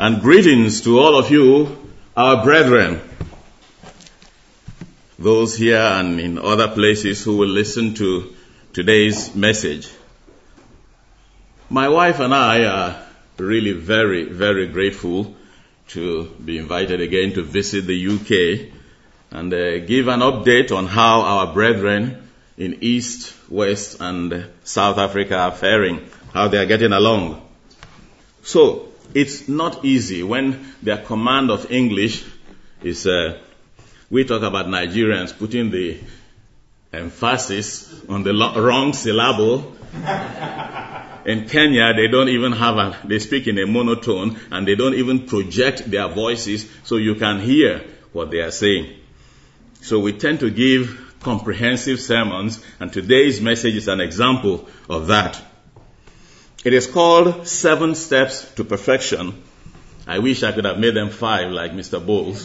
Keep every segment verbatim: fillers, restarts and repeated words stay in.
And greetings to all of you, our brethren, those here and in other places who will listen to today's message. My wife and I are really very, very grateful to be invited again to visit the U K and uh, give an update on how our brethren in East, West, and South Africa are faring, how they are getting along. So, it's not easy when their command of English is, uh, we talk about Nigerians putting the emphasis on the lo- wrong syllable. In Kenya, they don't even have a, they speak in a monotone and they don't even project their voices so you can hear what they are saying. So we tend to give comprehensive sermons, and today's message is an example of that. It is called Seven Steps to Perfection. I wish I could have made them five like Mister Bowles.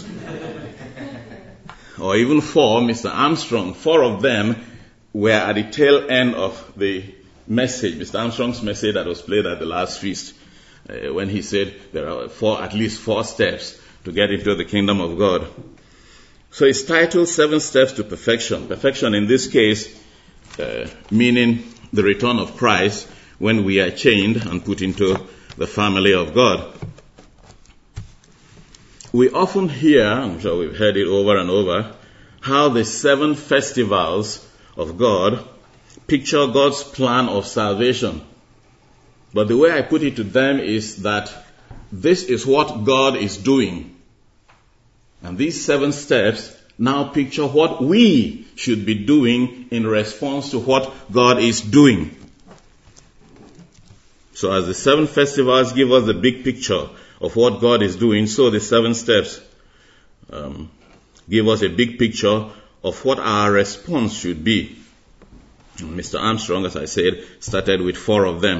Or even four, Mister Armstrong. Four of them were at the tail end of the message, Mister Armstrong's message that was played at the last feast, uh, when he said there are four, at least four steps to get into the kingdom of God. So it's titled Seven Steps to Perfection. Perfection in this case, uh, meaning the return of Christ, when we are chained and put into the family of God. We often hear, I'm sure we've heard it over and over, how the seven festivals of God picture God's plan of salvation. But the way I put it to them is that this is what God is doing. And these seven steps now picture what we should be doing in response to what God is doing. So as the seven festivals give us the big picture of what God is doing, so the seven steps um, give us a big picture of what our response should be. Mister Armstrong, as I said, started with four of them.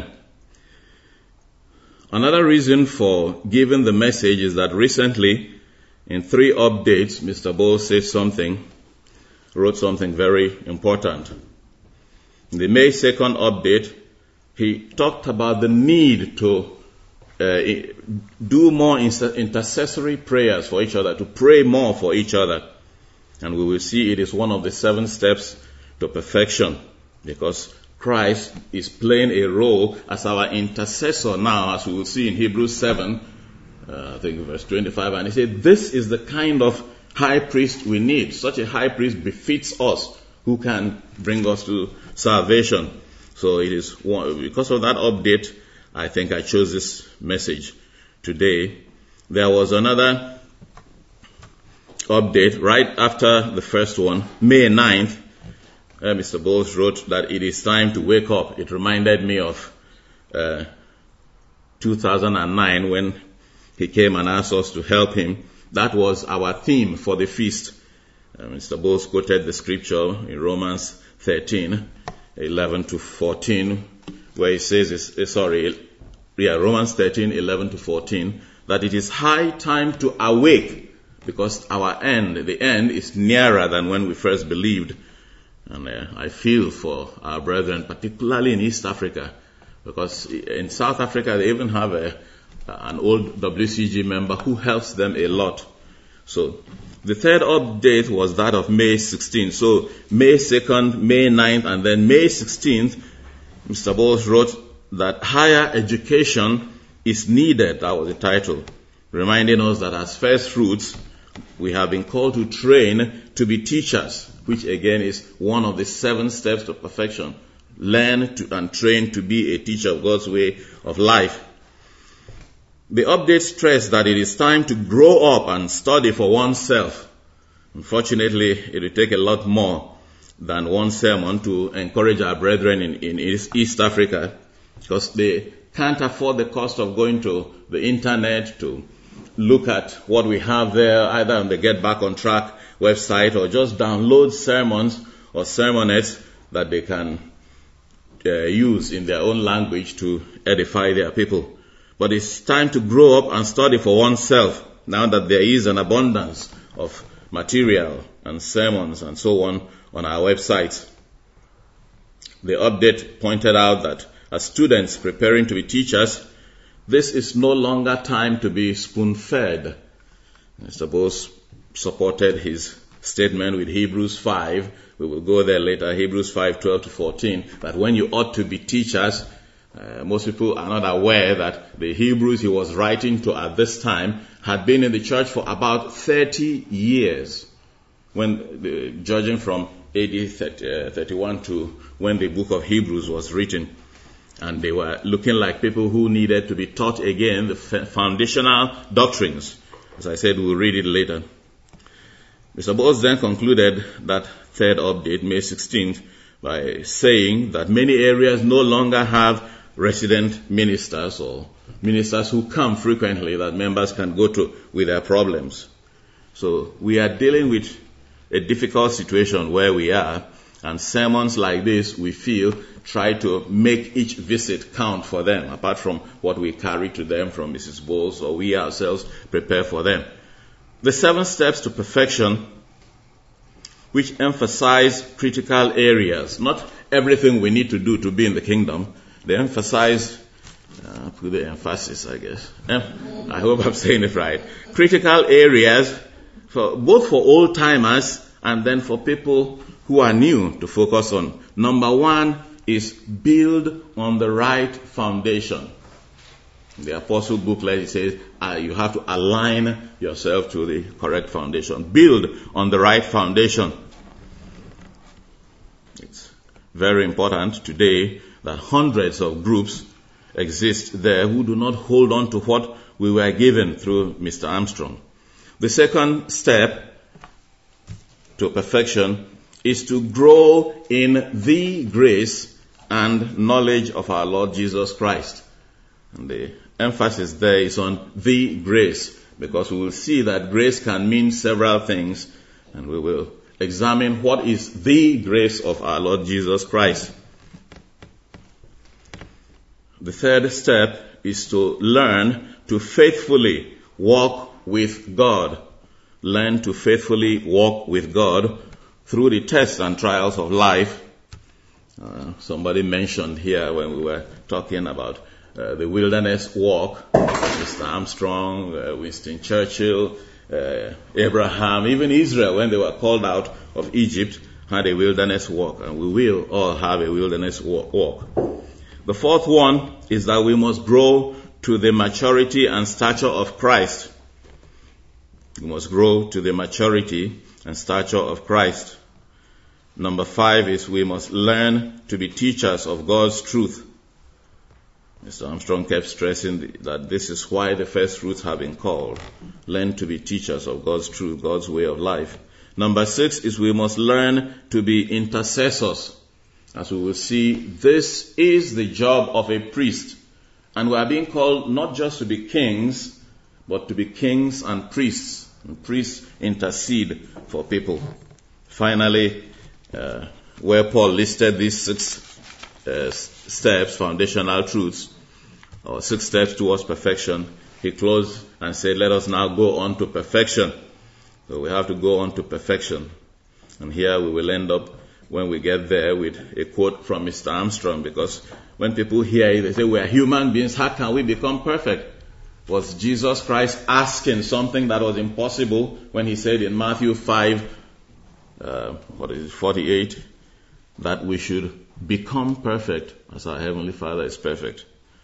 Another reason for giving the message is that recently, in three updates, Mister Bowles said something, wrote something very important. In the May second update, he talked about the need to uh, do more intercessory prayers for each other, to pray more for each other. And we will see it is one of the seven steps to perfection, because Christ is playing a role as our intercessor now, as we will see in Hebrews seven, uh, I think verse twenty-five, and he said, this is the kind of high priest we need. Such a high priest befits us, who can bring us to salvation. So it is one, because of that update, I think I chose this message today. There was another update right after the first one, May ninth. Uh, Mister Bowles wrote that it is time to wake up. It reminded me of uh, two thousand nine when he came and asked us to help him. That was our theme for the feast. Uh, Mister Bowles quoted the scripture in Romans thirteen, eleven to fourteen, where he says, uh, sorry, yeah, Romans thirteen, eleven to fourteen, that it is high time to awake, because our end, the end is nearer than when we first believed. And uh, I feel for our brethren, particularly in East Africa, because in South Africa they even have a, an old W C G member who helps them a lot. So the third update was that of May sixteenth. So May second, May ninth, and then May sixteenth, Mister Bowles wrote that higher education is needed. That was the title, reminding us that as first fruits, we have been called to train to be teachers, which again is one of the seven steps to perfection. Learn to and train to be a teacher of God's way of life. The update stressed that it is time to grow up and study for oneself. Unfortunately, it will take a lot more than one sermon to encourage our brethren in, in East Africa, because they can't afford the cost of going to the internet to look at what we have there, either on the Get Back on Track website, or just download sermons or sermonettes that they can uh, use in their own language to edify their people. But it's time to grow up and study for oneself, now that there is an abundance of material and sermons and so on on our website. The update pointed out that as students preparing to be teachers, this is no longer time to be spoon-fed. Mister Bose supported his statement with Hebrews five. We will go there later, Hebrews five, twelve to fourteen, that when you ought to be teachers, uh, most people are not aware that the Hebrews he was writing to at this time had been in the church for about thirty years, when the, judging from A D thirty-one to when the book of Hebrews was written. And they were looking like people who needed to be taught again the foundational doctrines. As I said, we'll read it later. Mister Bose then concluded that third update, May sixteenth, by saying that many areas no longer have resident ministers or ministers who come frequently that members can go to with their problems. So we are dealing with a difficult situation where we are, and sermons like this, we feel, try to make each visit count for them, apart from what we carry to them from Missus Bowles, or we ourselves prepare for them. The seven steps to perfection, which emphasize critical areas, not everything we need to do to be in the kingdom. They emphasize, uh, put the emphasis, I guess. I hope I'm saying it right. Critical areas, for both for old timers and then for people who are new to focus on. Number one is build on the right foundation. In the Apostle booklet, it says uh, you have to align yourself to the correct foundation. Build on the right foundation. It's very important today that hundreds of groups exist there who do not hold on to what we were given through Mister Armstrong. The second step to perfection is to grow in the grace and knowledge of our Lord Jesus Christ. And the emphasis there is on the grace, because we will see that grace can mean several things, and we will examine what is the grace of our Lord Jesus Christ. The third step is to learn to faithfully walk with God. Learn to faithfully walk with God through the tests and trials of life. Uh, somebody mentioned here when we were talking about uh, the wilderness walk, Mister Armstrong, uh, Winston Churchill, uh, Abraham, even Israel, when they were called out of Egypt, had a wilderness walk, and we will all have a wilderness walk. The fourth one is that we must grow to the maturity and stature of Christ. We must grow to the maturity and stature of Christ. Number five is we must learn to be teachers of God's truth. Mister Armstrong kept stressing that this is why the first fruits have been called. Learn to be teachers of God's truth, God's way of life. Number six is we must learn to be intercessors. As we will see, this is the job of a priest. And we are being called not just to be kings, but to be kings and priests. And priests intercede for people. Finally, uh, where Paul listed these six uh, steps, foundational truths, or six steps towards perfection, he closed and said, let us now go on to perfection. So we have to go on to perfection. And here we will end up, when we get there, with a quote from Mister Armstrong, because when people hear it, they say, we are human beings, how can we become perfect? Was Jesus Christ asking something that was impossible when he said in Matthew five, uh, what is it, forty-eight, that we should become perfect as our Heavenly Father is perfect?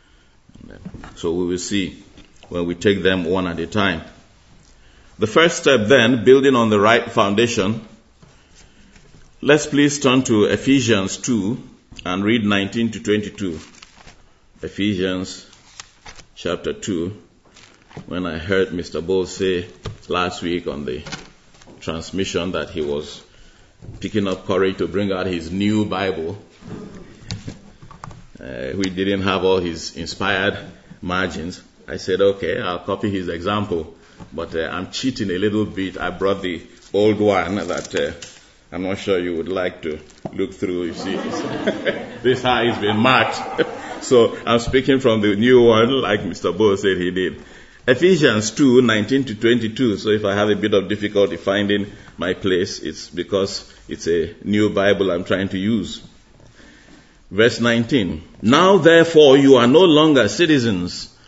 So we will see when we take them one at a time. The first step then, building on the right foundation. Let's please turn to Ephesians two and read nineteen to twenty-two. Ephesians chapter two. When I heard Mister Bowles say last week on the transmission that he was picking up courage to bring out his new Bible, uh, we didn't have all his inspired margins. I said, okay, I'll copy his example, but uh, I'm cheating a little bit. I brought the old one that uh, I'm not sure you would like to look through. You see, this how it's been marked. So I'm speaking from the new one, like Mister Bowles said he did. Ephesians two, nineteen to twenty-two. So if I have a bit of difficulty finding my place, it's because it's a new Bible I'm trying to use. Verse nineteen. Now therefore you are no longer citizens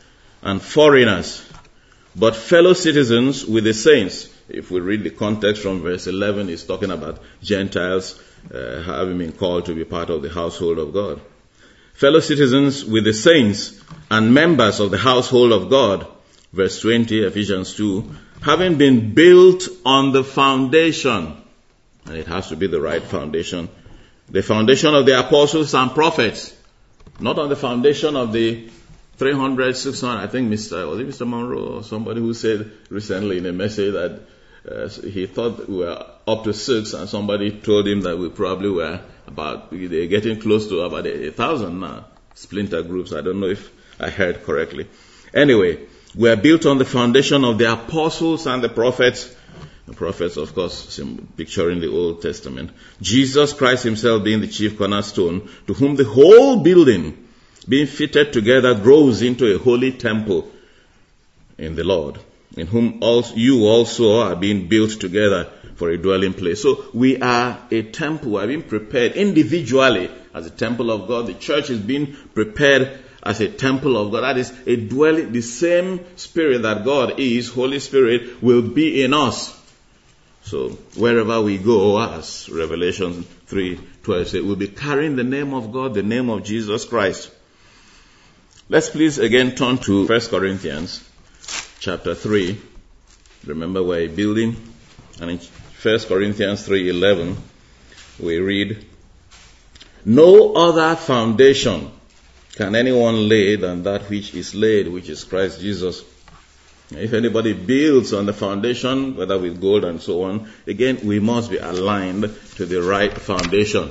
and foreigners, but fellow citizens with the saints. If we read the context from verse eleven, it's talking about Gentiles uh, having been called to be part of the household of God. Fellow citizens with the saints and members of the household of God. Verse twenty, Ephesians two, having been built on the foundation, and it has to be the right foundation, the foundation of the apostles and prophets, not on the foundation of the three hundred, six hundred, I think Mister was it Mister Monroe or somebody who said recently in a message that uh, he thought we were up to six, and somebody told him that we probably were about, they're getting close to about a, a thousand now, splinter groups. I don't know if I heard correctly. Anyway, we are built on the foundation of the apostles and the prophets. The prophets, of course, picturing the Old Testament. Jesus Christ himself being the chief cornerstone, to whom the whole building, being fitted together, grows into a holy temple in the Lord, in whom also you also are being built together for a dwelling place. So we are a temple. We are being prepared individually as a temple of God. The church is being prepared as a temple of God. That is a dwelling. The same Spirit that God is, Holy Spirit, will be in us. So wherever we go, as Revelation three twelve says, we'll be carrying the name of God, the name of Jesus Christ. Let's please again turn to First Corinthians chapter three. Remember, we're a building. And in First Corinthians three eleven, we read, no other foundation can anyone lay than that which is laid, which is Christ Jesus. If anybody builds on the foundation, whether with gold and so on, again, we must be aligned to the right foundation.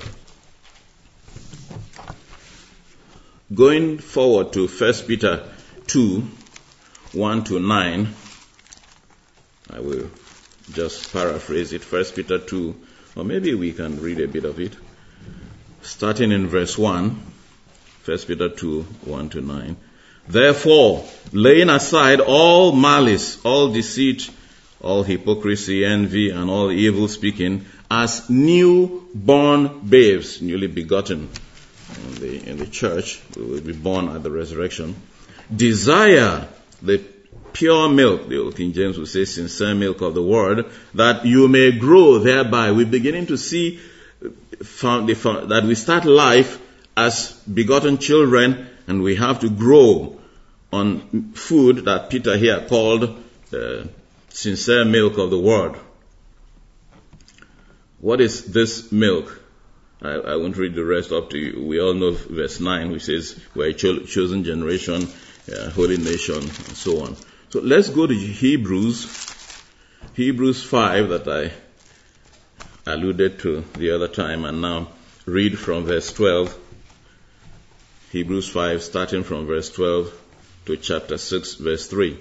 Going forward to First Peter two, one to nine, I will just paraphrase it. First Peter two, or maybe we can read a bit of it. Starting in verse one, First Peter two, one to nine. Therefore, laying aside all malice, all deceit, all hypocrisy, envy, and all evil speaking, as newborn babes, newly begotten in the, in the church, we will be born at the resurrection, desire the pure milk, the old King James will say sincere milk of the word, that you may grow thereby. We're beginning to see found the, found, that we start life as begotten children, and we have to grow on food that Peter here called uh, sincere milk of the word. What is this milk? I, I won't read the rest up to you. We all know verse nine, which says we're a cho- chosen generation, uh, holy nation, and so on. So let's go to Hebrews, Hebrews five that I alluded to the other time, and now read from verse twelve. Hebrews five, starting from verse twelve to chapter six, verse three.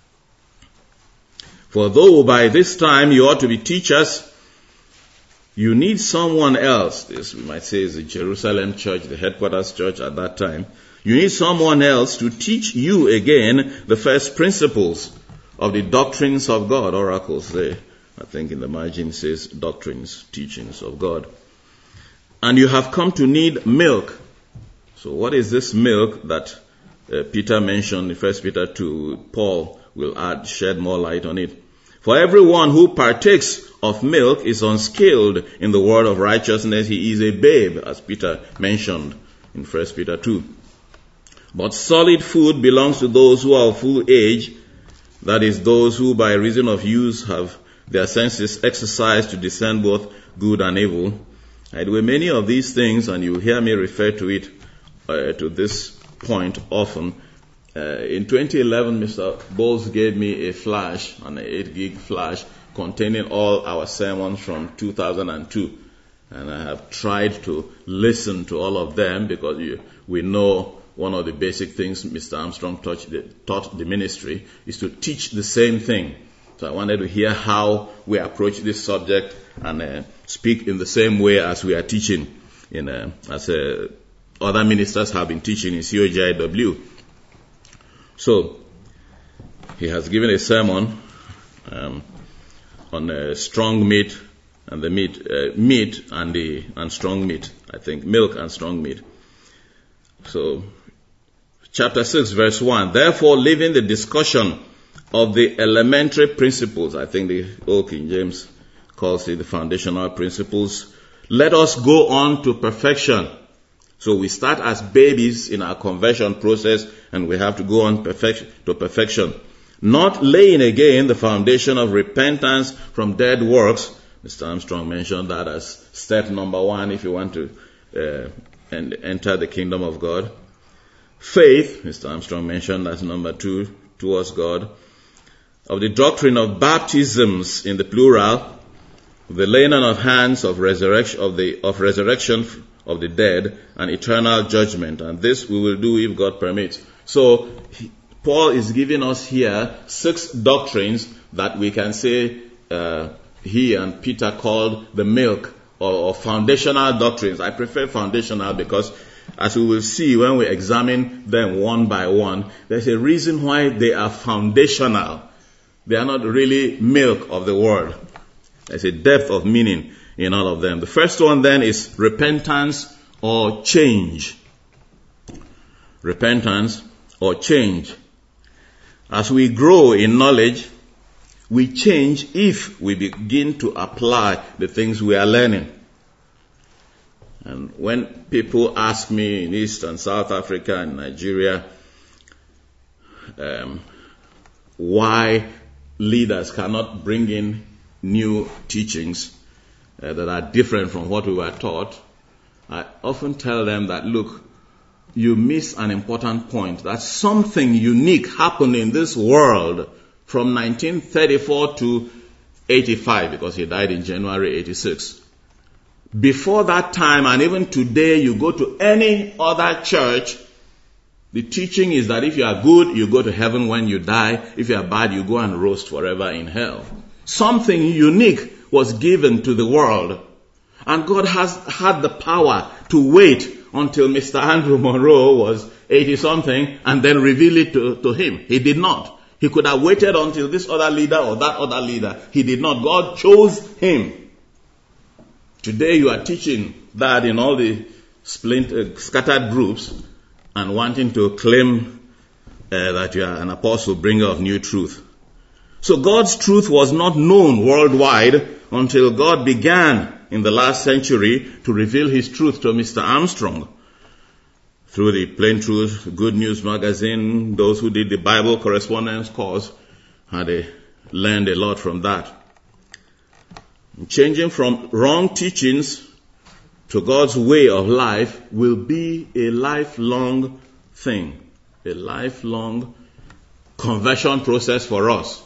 For though by this time you ought to be teachers, you need someone else. This, we might say, is the Jerusalem church, the headquarters church at that time. You need someone else to teach you again the first principles of the doctrines of God. Oracles there, I think in the margin says doctrines, teachings of God. And you have come to need milk. So what is this milk that uh, Peter mentioned in First Peter two? Paul will add, shed more light on it. For everyone who partakes of milk is unskilled in the word of righteousness. He is a babe, as Peter mentioned in First Peter two. But solid food belongs to those who are of full age, that is, those who by reason of use have their senses exercised to discern both good and evil. I do many of these things, and you hear me refer to it, uh, to this point often. Uh, in twenty eleven, Mister Bowles gave me a flash, an eight gig flash, containing all our sermons from two thousand two. And I have tried to listen to all of them, because you, we know one of the basic things Mister Armstrong taught the, taught the ministry is to teach the same thing. So I wanted to hear how we approach this subject and uh, speak in the same way as we are teaching, in uh, as uh, other ministers have been teaching in C O G I W. So he has given a sermon um, on uh, strong meat and the meat, uh, meat and the and strong meat. I think milk and strong meat. So chapter six, verse one. Therefore, leaving the discussion of the elementary principles, I think the Old King James calls it the foundational principles, let us go on to perfection. So we start as babies in our conversion process, and we have to go on perfection, to perfection. Not laying again the foundation of repentance from dead works. Mister Armstrong mentioned that as step number one if you want to uh, and enter the kingdom of God. Faith, Mister Armstrong mentioned as number two, towards God. Of the doctrine of baptisms in the plural, the laying on of hands of resurrection of the of resurrection of the dead and eternal judgment. And this we will do if God permits. So he, Paul is giving us here six doctrines that we can say uh, he and Peter called the milk or, or foundational doctrines. I prefer foundational because, as we will see when we examine them one by one, there's a reason why they are foundational. They are not really milk of the word. There's a depth of meaning in all of them. The first one then is repentance or change. Repentance or change. As we grow in knowledge, we change if we begin to apply the things we are learning. And when people ask me in East and South Africa and Nigeria um, why leaders cannot bring in new teachings uh, that are different from what we were taught, I often tell them that, look, you miss an important point, that something unique happened in this world from nineteen thirty-four to eighty-five, because he died in January eighty-six. Before that time, and even today, you go to any other church, the teaching is that if you are good, you go to heaven when you die. If you are bad, you go and roast forever in hell. Something unique was given to the world. And God has had the power to wait until Mister Andrew Monroe was eighty-something and then reveal it to, to him. He did not. He could have waited until this other leader or that other leader. He did not. God chose him. Today you are teaching that in all the splinter, scattered groups and wanting to claim uh, that you are an apostle, bringer of new truth. So God's truth was not known worldwide until God began in the last century to reveal his truth to Mister Armstrong. Through the Plain Truth, Good News magazine, those who did the Bible correspondence course had a, learned a lot from that. Changing from wrong teachings to God's way of life will be a lifelong thing, a lifelong conversion process for us.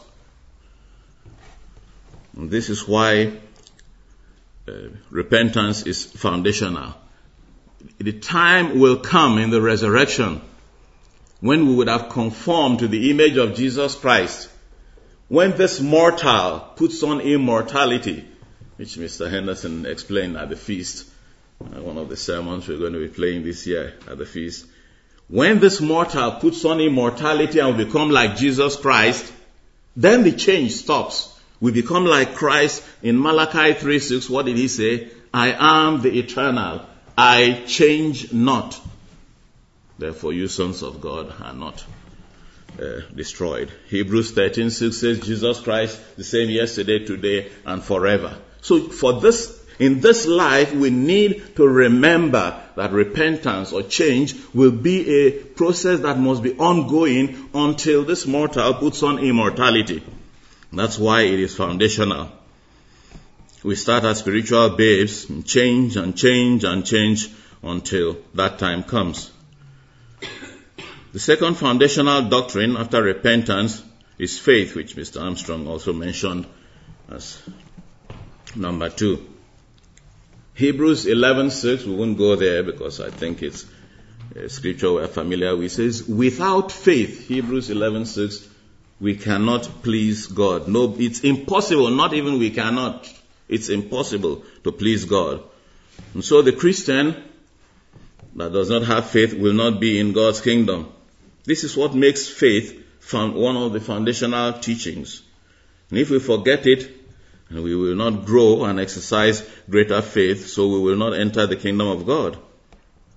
And this is why uh, repentance is foundational. The time will come in the resurrection when we would have conformed to the image of Jesus Christ, when this mortal puts on immortality, which Mister Henderson explained at the feast, uh, one of the sermons we're going to be playing this year at the feast. When this mortal puts on immortality and will become like Jesus Christ, then the change stops. We become like Christ. In Malachi three six, what did he say? I am the eternal. I change not. Therefore, you sons of God are not uh, destroyed. Hebrews thirteen six says, Jesus Christ, the same yesterday, today, and forever. So for this, in this life, we need to remember that repentance or change will be a process that must be ongoing until this mortal puts on immortality. That's why it is foundational. We start as spiritual babes and change and change and change until that time comes. The second foundational doctrine after repentance is faith, which Mister Armstrong also mentioned as number two. Hebrews eleven six, we won't go there because I think it's a scripture we're familiar with. It says, without faith, Hebrews eleven six, we cannot please God. No, it's impossible, not even we cannot. It's impossible to please God. And so the Christian that does not have faith will not be in God's kingdom. This is what makes faith one of the foundational teachings. And if we forget it, and we will not grow and exercise greater faith, so we will not enter the kingdom of God.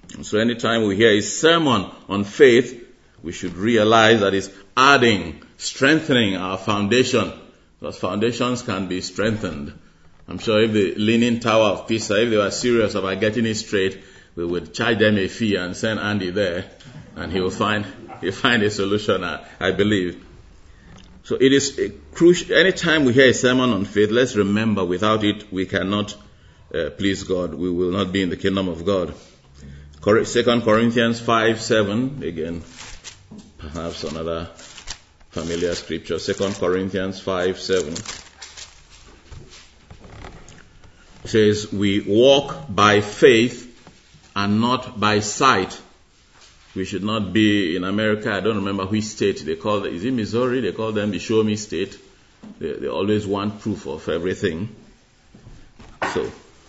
So anytime we hear a sermon on faith, we should realize that it's adding, strengthening our foundation. Because foundations can be strengthened. I'm sure if the Leaning Tower of Pisa, if they were serious about getting it straight, we would charge them a fee and send Andy there, and he will find he'll find a solution, I, I believe. So it is a crucial. Anytime we hear a sermon on faith, let's remember, without it, we cannot uh, please God. We will not be in the kingdom of God. Second Corinthians five seven, again, perhaps another familiar scripture. Second Corinthians five seven says, we walk by faith and not by sight. We should not be in America. I don't remember which state they call it. Is it Missouri? They call them the Show Me State. They, they always want proof of everything. So,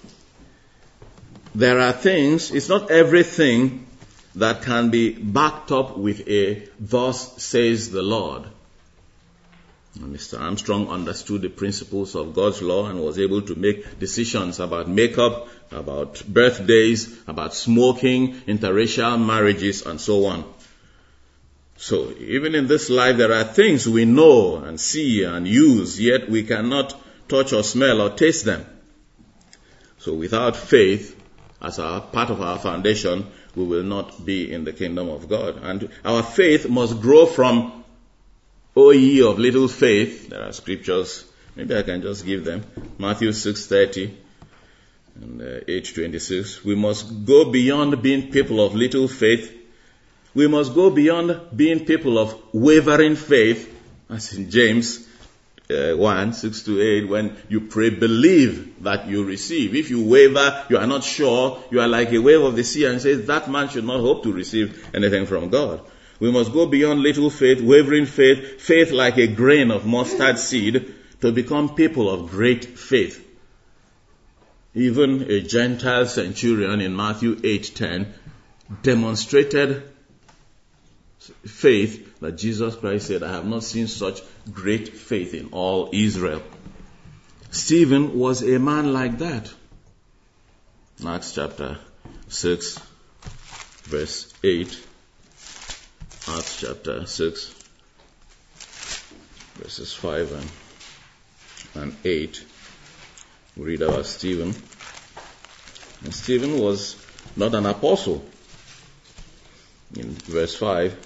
there are things, it's not everything that can be backed up with a thus says the Lord. Mister Armstrong understood the principles of God's law and was able to make decisions about makeup, about birthdays, about smoking, interracial marriages, and so on. So even in this life, there are things we know and see and use, yet we cannot touch or smell or taste them. So without faith, as a part of our foundation, we will not be in the kingdom of God. And our faith must grow from, O ye of little faith. There are scriptures, maybe I can just give them. Matthew six thirty and uh, eight twenty-six. We must go beyond being people of little faith. We must go beyond being people of wavering faith, as in James uh, one, six to eight, when you pray, believe that you receive. If you waver, you are not sure, you are like a wave of the sea and says that man should not hope to receive anything from God. We must go beyond little faith, wavering faith, faith like a grain of mustard seed, to become people of great faith. Even a Gentile centurion in Matthew eight ten demonstrated faith that Jesus Christ said, I have not seen such great faith in all Israel. Stephen was a man like that. Acts chapter six, verse eight. Acts chapter six, verses five and, and eight. We read about Stephen. And Stephen was not an apostle. In verse five,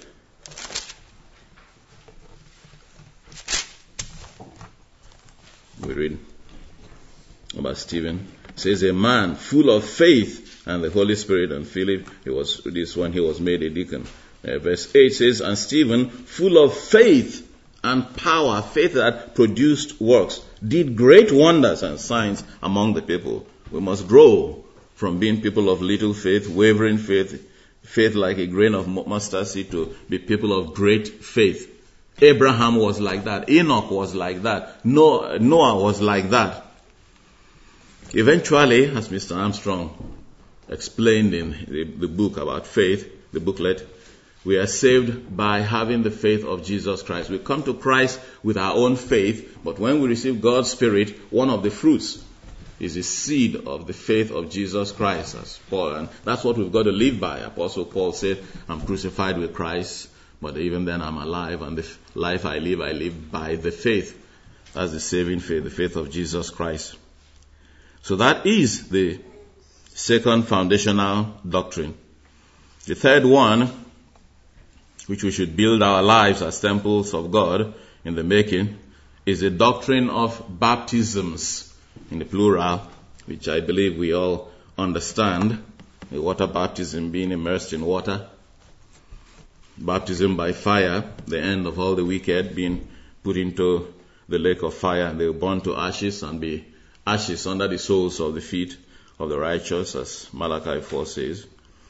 we read about Stephen. It says, a man full of faith and the Holy Spirit and Philip. It was this when he was made a deacon. Uh, verse eight says, and Stephen, full of faith and power, faith that produced works, did great wonders and signs among the people. We must grow from being people of little faith, wavering faith, faith like a grain of mustard seed, to be people of great faith. Abraham was like that. Enoch was like that. Noah, Noah was like that. Eventually, as Mister Armstrong explained in the, the book about faith, the booklet, we are saved by having the faith of Jesus Christ. We come to Christ with our own faith, but when we receive God's Spirit, one of the fruits is the seed of the faith of Jesus Christ, as Paul, and that's what we've got to live by. Apostle Paul said, I'm crucified with Christ, but even then I'm alive, and the life I live, I live by the faith. That's the saving faith, the faith of Jesus Christ. So that is the second foundational doctrine. The third one, which we should build our lives as temples of God in the making, is the doctrine of baptisms, in the plural, which I believe we all understand. The water baptism, being immersed in water. Baptism by fire, the end of all the wicked, being put into the lake of fire, and they will burn to ashes and be ashes under the soles of the feet of the righteous, as Malachi four says.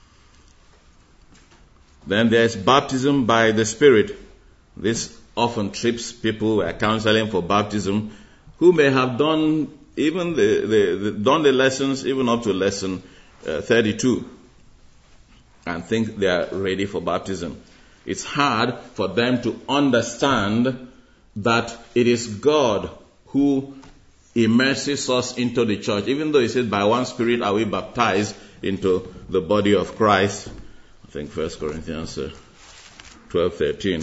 Then there's baptism by the Spirit. This often trips people who are counseling for baptism, who may have done even the, the, the done the lessons even up to lesson uh, thirty-two, and think they are ready for baptism. It's hard for them to understand that it is God who immerses us into the church. Even though he said, by one Spirit are we baptized, into the body of Christ. I think First Corinthians uh, twelve thirteen.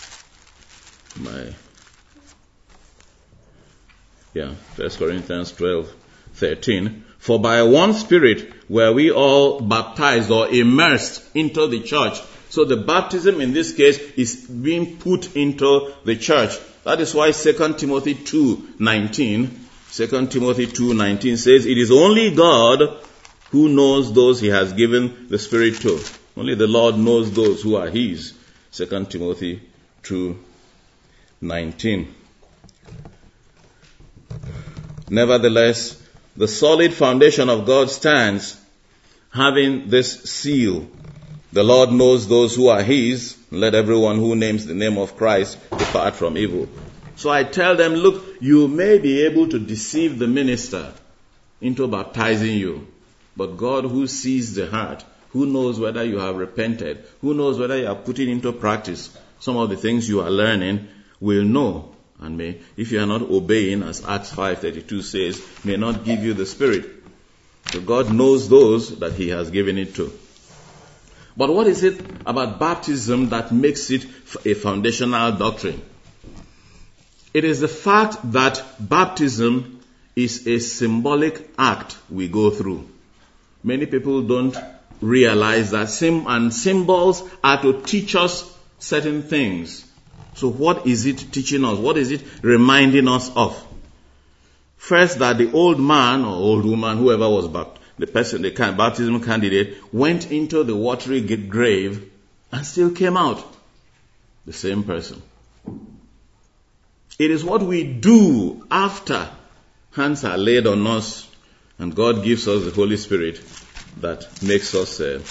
My yeah, First Corinthians twelve thirteen. For by one Spirit were we all baptized or immersed into the church. So the baptism in this case is being put into the church. That is why Second Timothy two nineteen, Second Timothy two nineteen says, it is only God who knows those he has given the Spirit to. Only the Lord knows those who are his. Second Timothy two nineteen. Nevertheless, the solid foundation of God stands, having this seal. The Lord knows those who are his. Let everyone who names the name of Christ depart from evil. So I tell them, look, you may be able to deceive the minister into baptizing you. But God, who sees the heart, who knows whether you have repented, who knows whether you are putting into practice some of the things you are learning, will know. And may, if you are not obeying, as Acts five thirty-two says, may not give you the Spirit. So God knows those that he has given it to. But what is it about baptism that makes it a foundational doctrine? It is the fact that baptism is a symbolic act we go through. Many people don't realize that sim- and symbols are to teach us certain things. So what is it teaching us? What is it reminding us of? First, that the old man or old woman, whoever was baptized, the person, the baptism candidate, went into the watery grave and still came out. The same person. It is what we do after hands are laid on us and God gives us the Holy Spirit that makes us uh,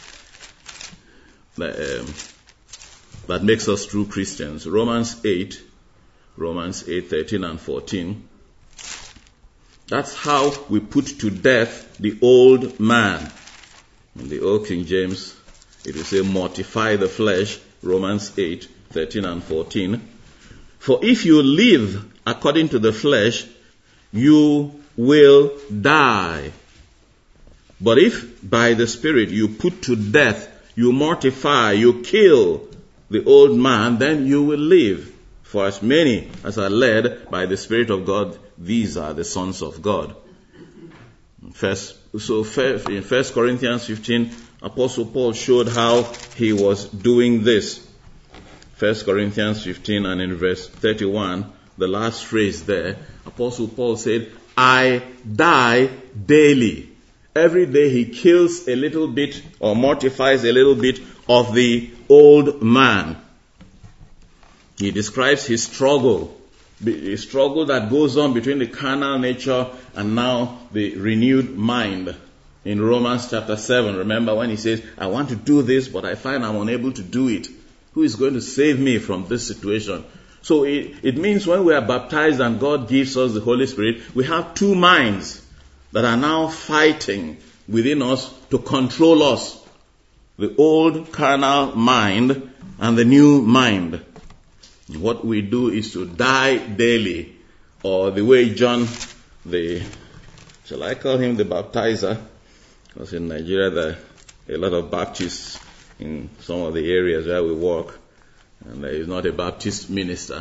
that, um, that makes us true Christians. Romans eight, Romans eight, thirteen and fourteen. That's how we put to death the old man. In the Old King James, it will say, mortify the flesh, Romans eight, thirteen and fourteen. For if you live according to the flesh, you will die. But if by the Spirit you put to death, you mortify, you kill the old man, then you will live. For as many as are led by the Spirit of God, these are the sons of God. First, so in First Corinthians fifteen, Apostle Paul showed how he was doing this. First Corinthians fifteen and in verse thirty-one, the last phrase there, Apostle Paul said, I die daily. Every day he kills a little bit or mortifies a little bit of the old man. He describes his struggle, the struggle that goes on between the carnal nature and now the renewed mind. In Romans chapter seven, remember when he says, I want to do this, but I find I'm unable to do it. Who is going to save me from this situation? So it, it means when we are baptized and God gives us the Holy Spirit, we have two minds that are now fighting within us to control us. The old carnal mind and the new mind. What we do is to die daily, or the way John, the, shall I call him the baptizer? Because in Nigeria there are a lot of Baptists in some of the areas where we work, and there is not a Baptist minister.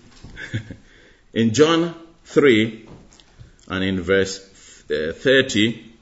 In John three, and in verse uh, thirty,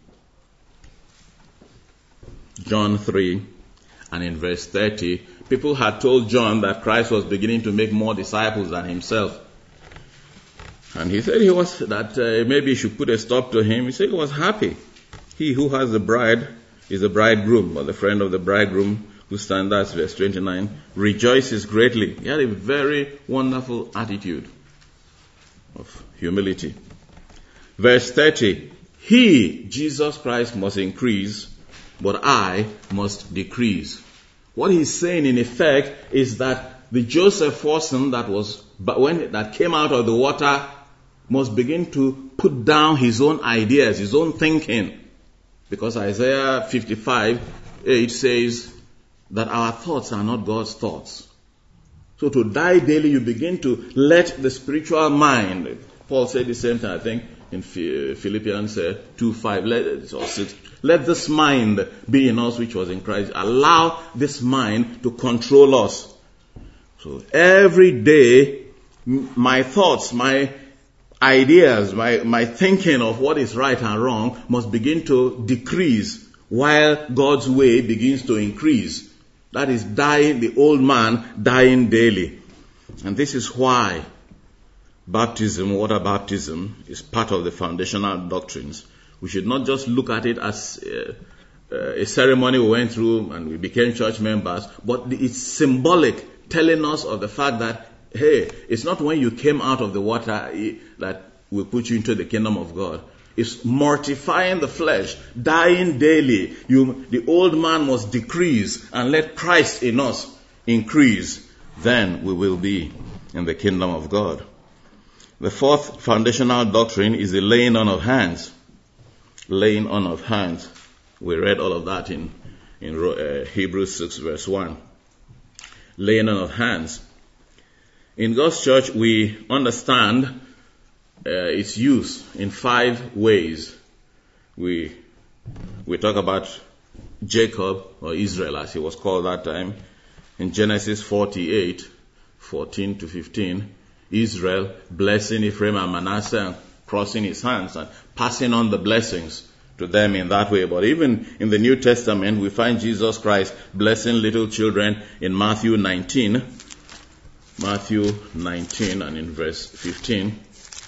John three, and in verse thirty, people had told John that Christ was beginning to make more disciples than himself. And he said he was, that uh, maybe he should put a stop to him. He said he was happy. He who has the bride is the bridegroom, or the friend of the bridegroom who stands, that's verse twenty-nine, rejoices greatly. He had a very wonderful attitude of humility. Verse thirty, he, Jesus Christ, must increase, but I must decrease. What he's saying in effect is that the Joseph person that was, but when that came out of the water must begin to put down his own ideas, his own thinking. Because Isaiah fifty-five eight says that our thoughts are not God's thoughts. So to die daily, you begin to let the spiritual mind, Paul said the same thing, I think, in Philippians uh, two five let, or six. Let this mind be in us which was in Christ. Allow this mind to control us. So every day, my thoughts, my ideas, my, my thinking of what is right and wrong must begin to decrease while God's way begins to increase. That is dying, the old man dying daily. And this is why baptism, water baptism, is part of the foundational doctrines. We should not just look at it as uh, uh, a ceremony we went through and we became church members, but it's symbolic, telling us of the fact that, hey, it's not when you came out of the water that will put you into the kingdom of God. It's mortifying the flesh, dying daily. You, the old man must decrease and let Christ in us increase. Then we will be in the kingdom of God. The fourth foundational doctrine is the laying on of hands. Laying on of hands. We read all of that in, in uh, Hebrews six verse one. Laying on of hands. In God's church, we understand uh, its use in five ways. We we talk about Jacob, or Israel as he was called that time, in Genesis forty-eight, fourteen to fifteen. Israel blessing Ephraim and Manasseh and crossing his hands and passing on the blessings to them in that way. But even in the New Testament, we find Jesus Christ blessing little children in Matthew nineteen. Matthew nineteen and in verse fifteen.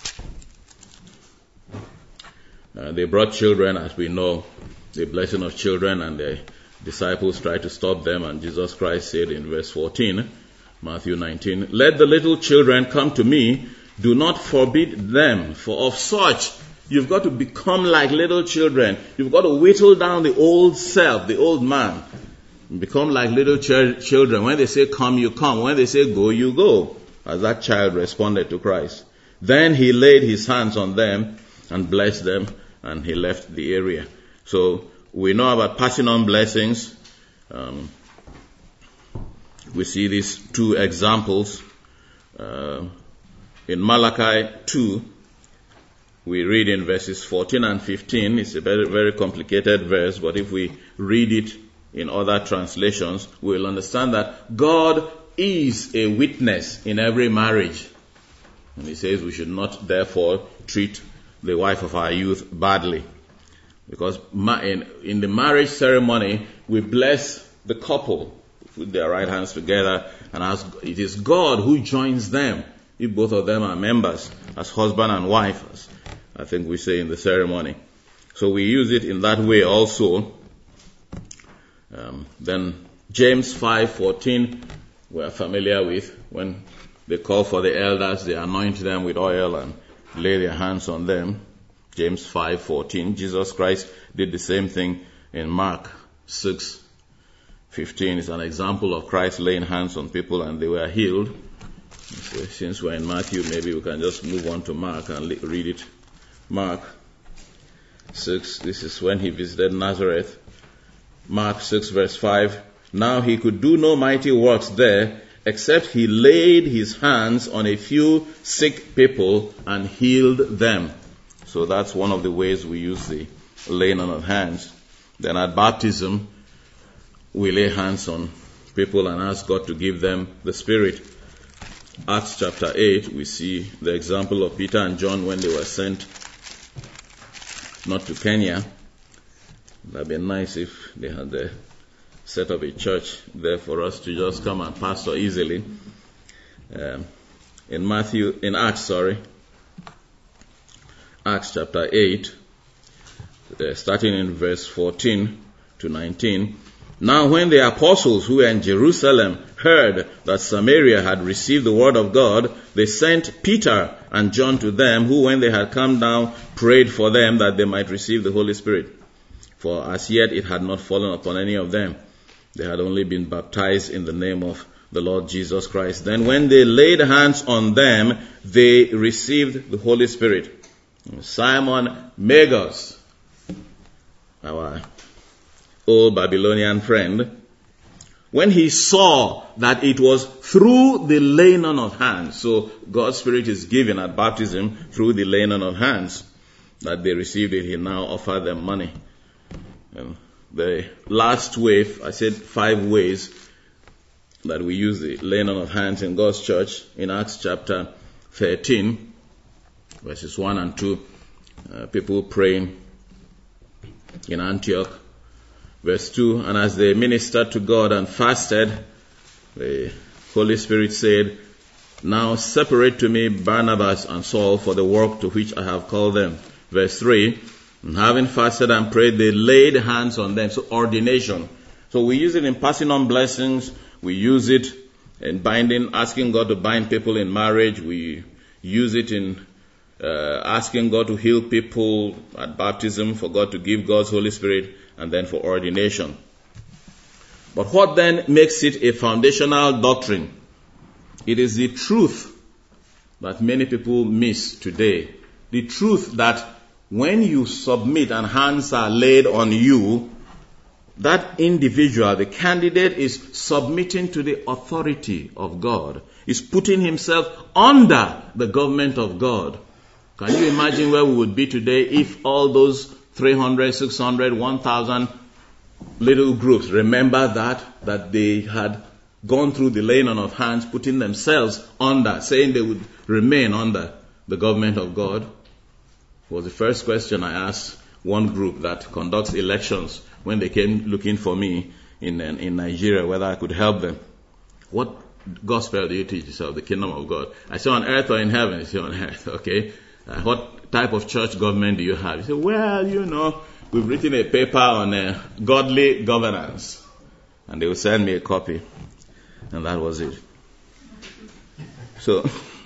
Uh, they brought children, as we know, the blessing of children, and the disciples tried to stop them, and Jesus Christ said in verse fourteen, Matthew nineteen, let the little children come to me, do not forbid them, for of such you've got to become like little children. You've got to whittle down the old self, the old man. Become like little ch- children. When they say come, you come. When they say go, you go. As that child responded to Christ. Then he laid his hands on them and blessed them, and he left the area. So we know about passing on blessings. Um, we see these two examples. Uh, in Malachi two, we read in verses fourteen and fifteen. It's a very, very complicated verse, but if we read it in other translations, we'll understand that God is a witness in every marriage. And he says we should not therefore treat the wife of our youth badly. Because in, in the marriage ceremony, we bless the couple, put their right hands together, and ask, it is God who joins them, if both of them are members, as husband and wife, as I think we say in the ceremony. So we use it in that way also. Um, then James five fourteen, we are familiar with, when they call for the elders, they anoint them with oil and lay their hands on them. James five fourteen. Jesus Christ did the same thing in Mark six fifteen. It's an example of Christ laying hands on people and they were healed. So since we're in Matthew, maybe we can just move on to Mark and read it. Mark six, this is when he visited Nazareth. Mark six verse five. Now he could do no mighty works there, except he laid his hands on a few sick people and healed them. So that's one of the ways we use the laying on of hands. Then at baptism, we lay hands on people and ask God to give them the Spirit. Acts chapter eight, we see the example of Peter and John when they were sent not to Kenya. That'd be nice if they had uh, set up a church there for us to just come and pastor easily. Um, in Matthew, in Acts, sorry, Acts chapter eight, uh, starting in verse fourteen to nineteen. Now when the apostles who were in Jerusalem heard that Samaria had received the word of God, they sent Peter and John to them, who when they had come down prayed for them that they might receive the Holy Spirit. For as yet it had not fallen upon any of them. They had only been baptized in the name of the Lord Jesus Christ. Then when they laid hands on them, they received the Holy Spirit. Simon Magus, our old Babylonian friend, when he saw that it was through the laying on of hands, so God's Spirit is given at baptism through the laying on of hands. that they received it, he now offered them money. And the last wave, I said five ways that we use the laying on of hands in God's church. In Acts chapter thirteen, verses one and two, uh, people praying in Antioch. Verse two, and as they ministered to God and fasted, the Holy Spirit said, now separate to me Barnabas and Saul for the work to which I have called them. Verse three, and having fasted and prayed, they laid hands on them. So ordination. So we use it in passing on blessings. We use it in binding, asking God to bind people in marriage. We use it in uh, asking God to heal people at baptism, for God to give God's Holy Spirit, and then for ordination. But what then makes it a foundational doctrine? It is the truth that many people miss today. The truth that when you submit and hands are laid on you, that individual, the candidate, is submitting to the authority of God, is putting himself under the government of God. Can you imagine where we would be today if all those three hundred, six hundred, one thousand little groups, remember that, that they had gone through the laying on of hands, putting themselves under, saying they would remain under the government of God? Was the first question I asked one group that conducts elections when they came looking for me in in Nigeria, whether I could help them. What gospel do you teach yourself? The kingdom of God. I say on earth or in heaven? I say on earth. Okay. Uh, what type of church government do you have? You say, well, you know, we've written a paper on uh, godly governance. And they will send me a copy. And that was it. So,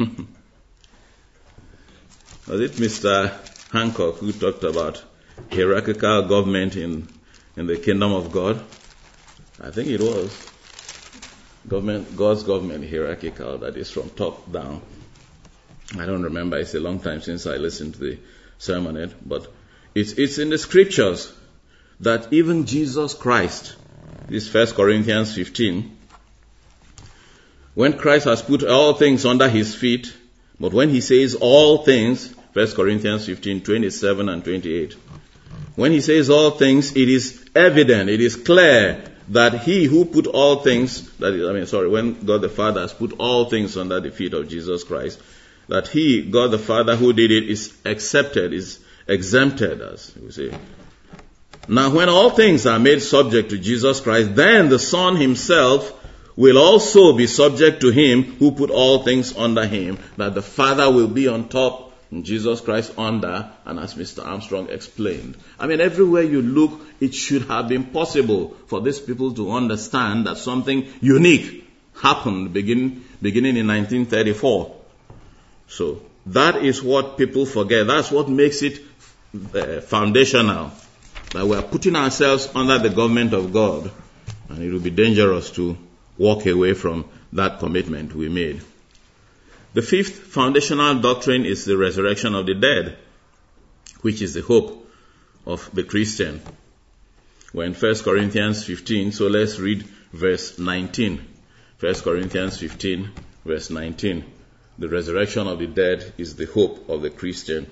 was it Mister Hancock who talked about hierarchical government in, in the kingdom of God? I think it was. Government, God's government hierarchical, that is from top down. I don't remember. It's a long time since I listened to the sermonette, but it's it's in the scriptures that even Jesus Christ, this First Corinthians fifteen, when Christ has put all things under his feet, but when he says all things, First Corinthians fifteen, twenty-seven and twenty-eight, when he says all things, it is evident, it is clear that he who put all things, that is, I mean, sorry, when God the Father has put all things under the feet of Jesus Christ, that he, God the Father, who did it, is accepted, is exempted, as we say. Now, when all things are made subject to Jesus Christ, then the Son himself will also be subject to him who put all things under him, that the Father will be on top, and Jesus Christ under, and as Mister Armstrong explained. I mean, everywhere you look, it should have been possible for these people to understand that something unique happened begin, beginning in nineteen thirty-four. So, that is what people forget. That's what makes it uh, foundational. That we are putting ourselves under the government of God. And it will be dangerous to walk away from that commitment we made. The fifth foundational doctrine is the resurrection of the dead, which is the hope of the Christian. We're in First Corinthians fifteen, so let's read verse nineteen. First Corinthians fifteen, verse nineteen. The resurrection of the dead is the hope of the Christian.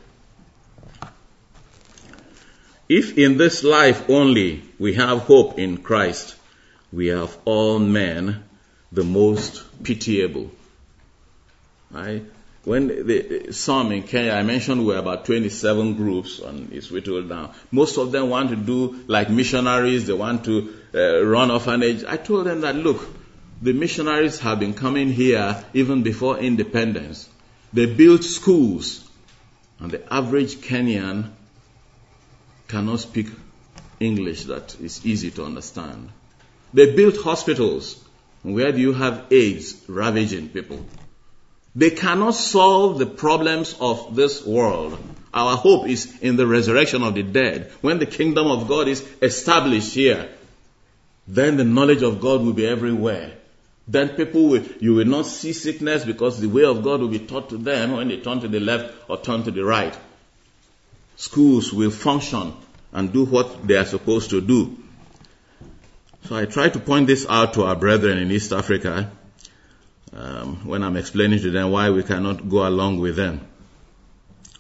If in this life only we have hope in Christ, we have all men the most pitiable. I, when the, some in Kenya, I mentioned we were about twenty-seven groups and it's whittled down. Most of them want to do like missionaries. They want to uh, run orphanage. I told them that, look, the missionaries have been coming here even before independence. They built schools, and the average Kenyan cannot speak English that is easy to understand. They built hospitals. Where do you have AIDS ravaging people? They cannot solve the problems of this world. Our hope is in the resurrection of the dead. When the kingdom of God is established here, then the knowledge of God will be everywhere. Then people will, you will not see sickness because the way of God will be taught to them when they turn to the left or turn to the right. Schools will function and do what they are supposed to do. So I try to point this out to our brethren in East Africa um, when I'm explaining to them why we cannot go along with them.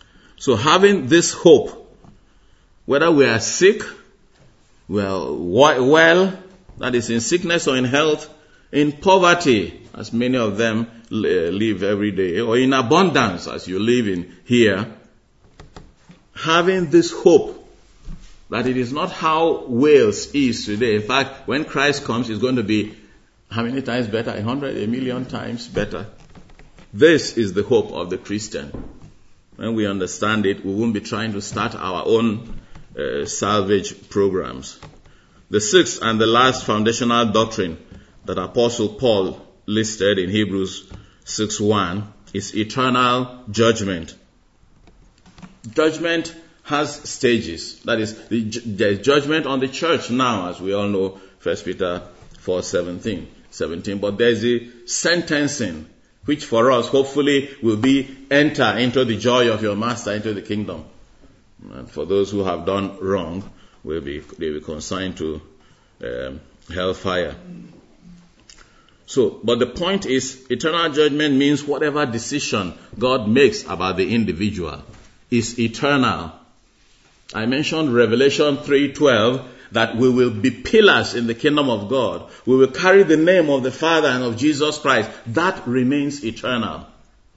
So having this hope, whether we are sick, well, well, that is in sickness or in health, in poverty, as many of them live every day, or in abundance, as you live in here, having this hope that it is not how Wales is today. In fact, when Christ comes, it's going to be how many times better? A hundred, a million times better. This is the hope of the Christian. When we understand it, we won't be trying to start our own uh, salvage programs. The sixth and the last foundational doctrine that Apostle Paul listed in Hebrews six one is eternal judgment. Judgment has stages. That is, the, the judgment on the church now, as we all know, First Peter four seventeen. But there's the sentencing, which for us, hopefully, will be enter into the joy of your master, into the kingdom. And for those who have done wrong, will be they will be consigned to um, hellfire. So, but the point is, eternal judgment means whatever decision God makes about the individual is eternal. I mentioned Revelation three twelve, that we will be pillars in the kingdom of God. We will carry the name of the Father and of Jesus Christ. That remains eternal.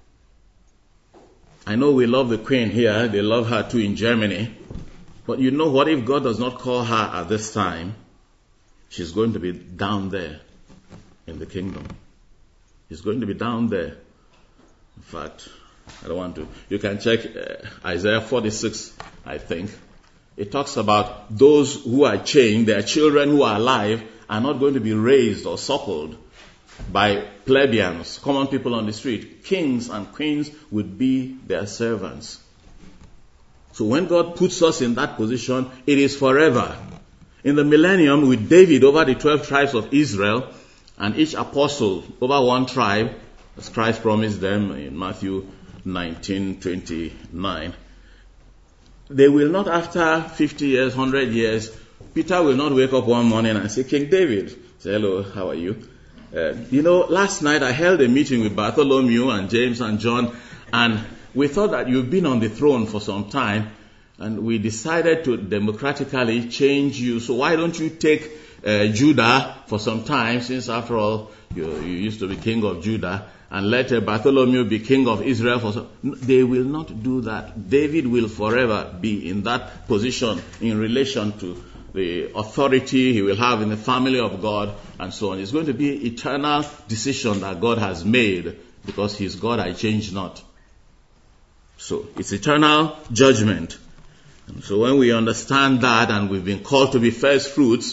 I know we love the Queen here. They love her too in Germany. But you know what? If God does not call her at this time, she's going to be down there in the kingdom. She's going to be down there. In fact, I don't want to. You can check uh, Isaiah forty-six, I think. It talks about those who are chained, their children who are alive, are not going to be raised or suckled by plebeians, common people on the street. Kings and queens would be their servants. So when God puts us in that position, it is forever. In the millennium, with David over the twelve tribes of Israel, and each apostle over one tribe, as Christ promised them in Matthew nineteen twenty-nine, they will not, after fifty years, one hundred years, Peter will not wake up one morning and say, King David, say, hello, how are you? Uh, you know, last night I held a meeting with Bartholomew and James and John, and we thought that you've been on the throne for some time, and we decided to democratically change you. So why don't you take uh, Judah for some time, since after all, you, you used to be king of Judah, and let uh, Bartholomew be king of Israel for some. They will not do that. David will forever be in that position in relation to the authority he will have in the family of God and so on. It's going to be an eternal decision that God has made, because He's God, I change not. So it's eternal judgment. And so when we understand that, and we've been called to be first fruits,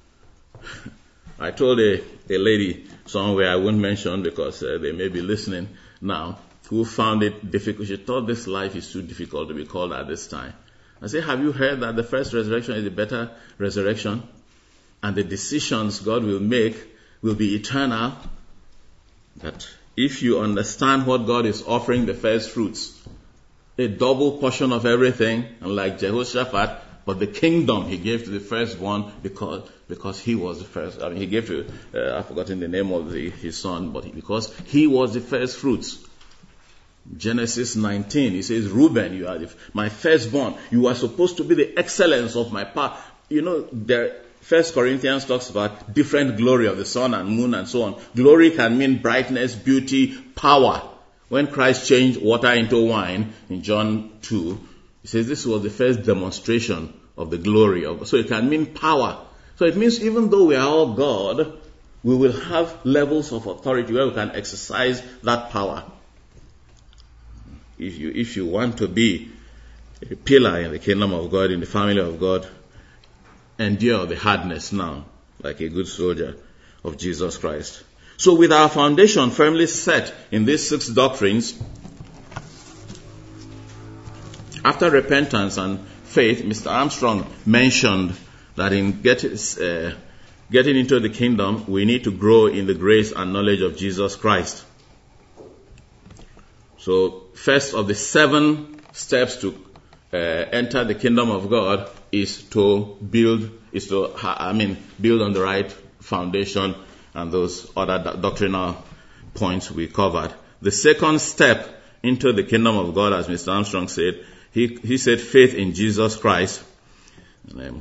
I told a, a lady somewhere, I won't mention because uh, they may be listening now, who found it difficult. She thought this life is too difficult to be called at this time. I say, have you heard that the first resurrection is a better resurrection? And the decisions God will make will be eternal. That if you understand what God is offering, the first fruits, a double portion of everything, unlike Jehoshaphat, but the kingdom He gave to the firstborn because because he was the first. I mean, He gave to, uh, I've forgotten the name of the, his son, but he, because he was the first fruits. Genesis nineteen, He says, Reuben, you are the, my firstborn. You are supposed to be the excellence of my power. You know, there, First Corinthians talks about different glory of the sun and moon and so on. Glory can mean brightness, beauty, power. When Christ changed water into wine in John two, He says this was the first demonstration of the glory of God. So it can mean power. So it means even though we are all God, we will have levels of authority where we can exercise that power. If you, if you want to be a pillar in the kingdom of God, in the family of God, endure the hardness now, like a good soldier of Jesus Christ. So with our foundation firmly set in these six doctrines, after repentance and faith, Mister Armstrong mentioned that in getting, uh, getting into the kingdom, we need to grow in the grace and knowledge of Jesus Christ. So first of the seven steps to uh, enter the kingdom of God is to build, is to, I mean, build on the right foundation and those other do- doctrinal points we covered. The second step into the kingdom of God, as Mister Armstrong said, he, he said faith in Jesus Christ. And,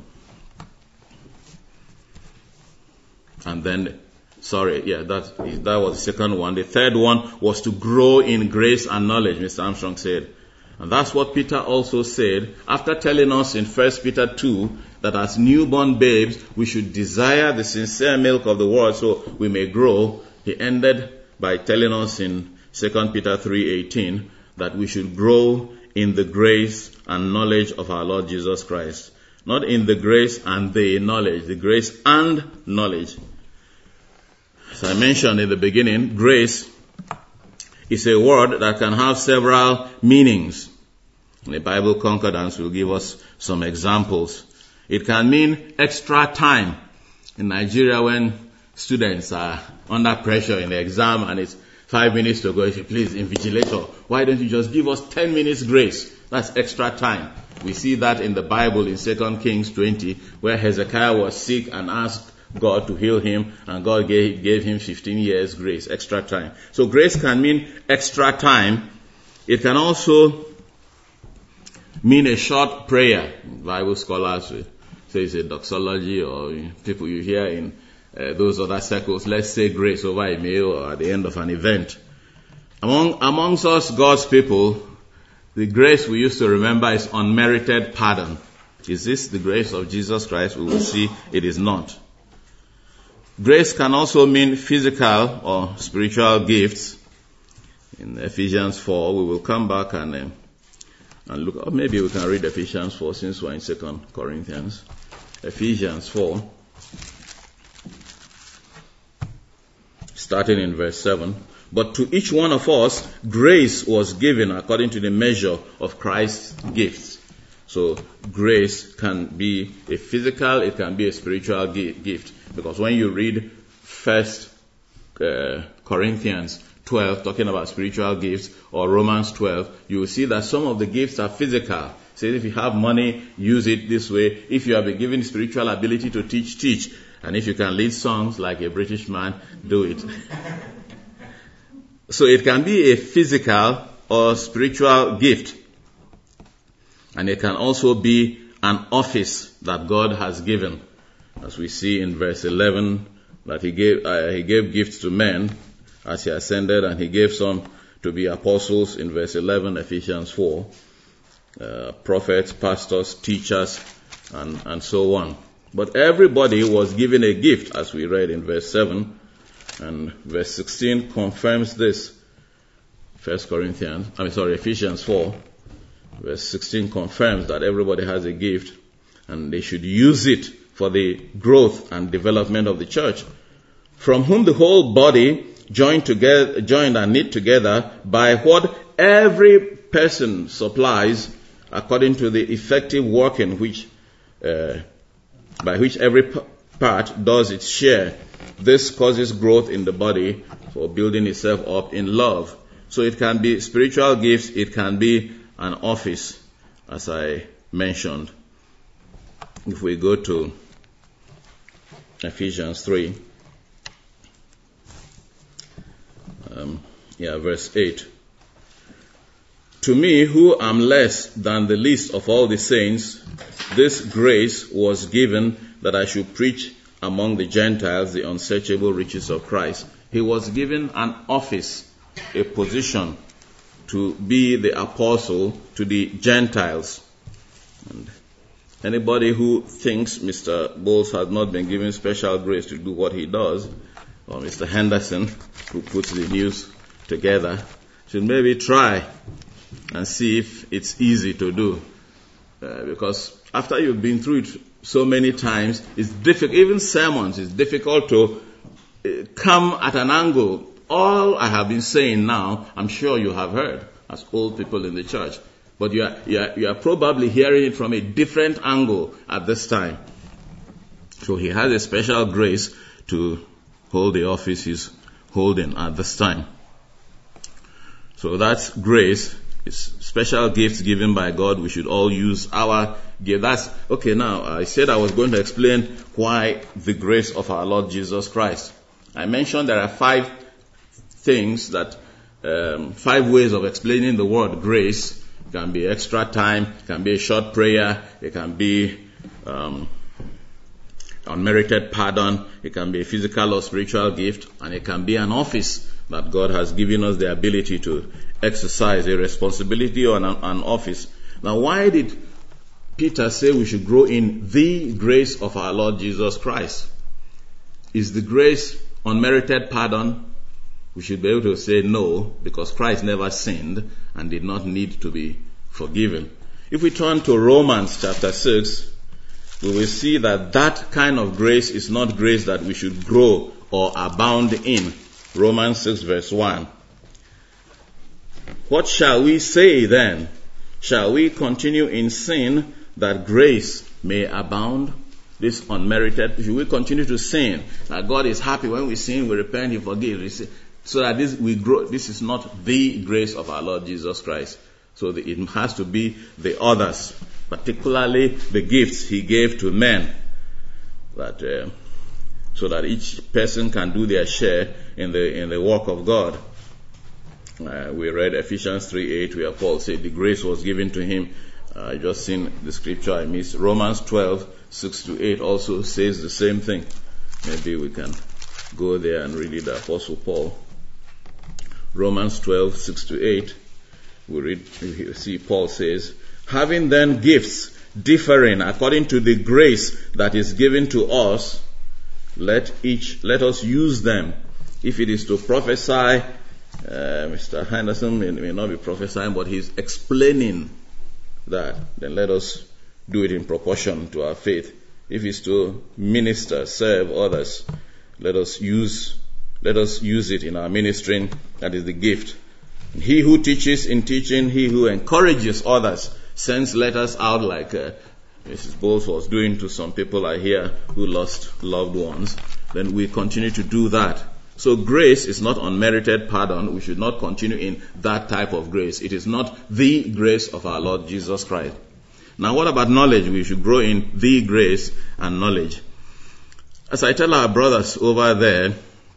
and then, sorry, yeah, that, that was the second one. The third one was to grow in grace and knowledge, Mister Armstrong said. And that's what Peter also said after telling us in First Peter two that as newborn babes we should desire the sincere milk of the word so we may grow. He ended by telling us in Second Peter three eighteen that we should grow in the grace and knowledge of our Lord Jesus Christ. Not in the grace and the knowledge, the grace and knowledge. As I mentioned in the beginning, grace is a word that can have several meanings. The Bible Concordance will give us some examples. It can mean extra time. In Nigeria, when students are under pressure in the exam and it's five minutes to go, if you please, invigilator, why don't you just give us ten minutes grace? That's extra time. We see that in the Bible in Second Kings twenty, where Hezekiah was sick and asked God to heal him, and God gave, gave him fifteen years grace, extra time. So grace can mean extra time. It can also mean a short prayer. Bible scholars will say it's a doxology, or people you hear in uh, those other circles, let's say grace over a meal or at the end of an event. Among amongst us, God's people, the grace we used to remember is unmerited pardon. Is this the grace of Jesus Christ? We will see it is not. Grace can also mean physical or spiritual gifts. In Ephesians four, we will come back and uh, and look. Or maybe we can read Ephesians four since we're in Second Corinthians. Ephesians four, starting in verse seven. But to each one of us, grace was given according to the measure of Christ's gifts. So grace can be a physical, it can be a spiritual gift. Because when you read First uh, Corinthians twelve, talking about spiritual gifts, or Romans twelve, you will see that some of the gifts are physical. Say if you have money, use it this way. If you have been given spiritual ability to teach, teach. And if you can lead songs like a British man, do it. So it can be a physical or spiritual gift. And it can also be an office that God has given. As we see in verse eleven, that he gave uh, he gave gifts to men as he ascended, and he gave some to be apostles in verse eleven, Ephesians four, uh, prophets, pastors, teachers, and, and so on. But everybody was given a gift, as we read in verse seven, and verse sixteen confirms this. First Corinthians, I mean sorry, Ephesians four, verse sixteen confirms that everybody has a gift, and they should use it for the growth and development of the church, from whom the whole body joined together, joined and knit together by what every person supplies, according to the effective working which, uh, by which every p- part does its share. This causes growth in the body for building itself up in love. So it can be spiritual gifts, it can be an office, as I mentioned. If we go to Ephesians three, um, yeah, verse eight. To me, who am less than the least of all the saints, this grace was given that I should preach among the Gentiles the unsearchable riches of Christ. He was given an office, a position, to be the apostle to the Gentiles. And anybody who thinks Mister Bowles has not been given special grace to do what he does, or Mister Henderson, who puts the news together, should maybe try and see if it's easy to do. Uh, because after you've been through it so many times, it's difficult, even sermons, it's difficult to uh, come at an angle. All I have been saying now, I'm sure you have heard as old people in the church. But you are, you, are, you are probably hearing it from a different angle at this time. So he has a special grace to hold the office he's holding at this time. So that's grace. It's special gifts given by God. We should all use our gift. That's, okay, now, I said I was going to explain why the grace of our Lord Jesus Christ. I mentioned there are five things that, um, five ways of explaining the word grace. It can be extra time. It can be a short prayer. It can be um, unmerited pardon. It can be a physical or spiritual gift. And it can be an office that God has given us the ability to exercise, a responsibility or an, an office. Now, why did Peter say we should grow in the grace of our Lord Jesus Christ? Is the grace unmerited pardon? We should be able to say no, because Christ never sinned and did not need to be forgiven. If we turn to Romans chapter six, we will see that that kind of grace is not grace that we should grow or abound in. Romans six verse one. What shall we say then? Shall we continue in sin that grace may abound? This unmerited, should we continue to sin? That God is happy when we sin, we repent, He forgives. So that this we grow. This is not the grace of our Lord Jesus Christ. So the, it has to be the others, particularly the gifts He gave to men, that uh, so that each person can do their share in the in the work of God. Uh, we read Ephesians three eight, where Paul said the grace was given to him. Uh, I just seen the scripture I missed. Romans twelve six to eight also says the same thing. Maybe we can go there and read it, the Apostle Paul. Romans twelve six to eight. We read, we see Paul says, having then gifts differing according to the grace that is given to us, let each let us use them. If it is to prophesy, uh, Mister Henderson may, may not be prophesying, but he's explaining that, then let us do it in proportion to our faith. If it's to minister, serve others, let us use let us use it in our ministering. That is the gift. He who teaches in teaching, he who encourages others, sends letters out like uh, Missus Bowles was doing to some people I hear who lost loved ones. Then we continue to do that. So grace is not unmerited pardon. We should not continue in that type of grace. It is not the grace of our Lord Jesus Christ. Now, what about knowledge? We should grow in the grace and knowledge. As I tell our brothers over there,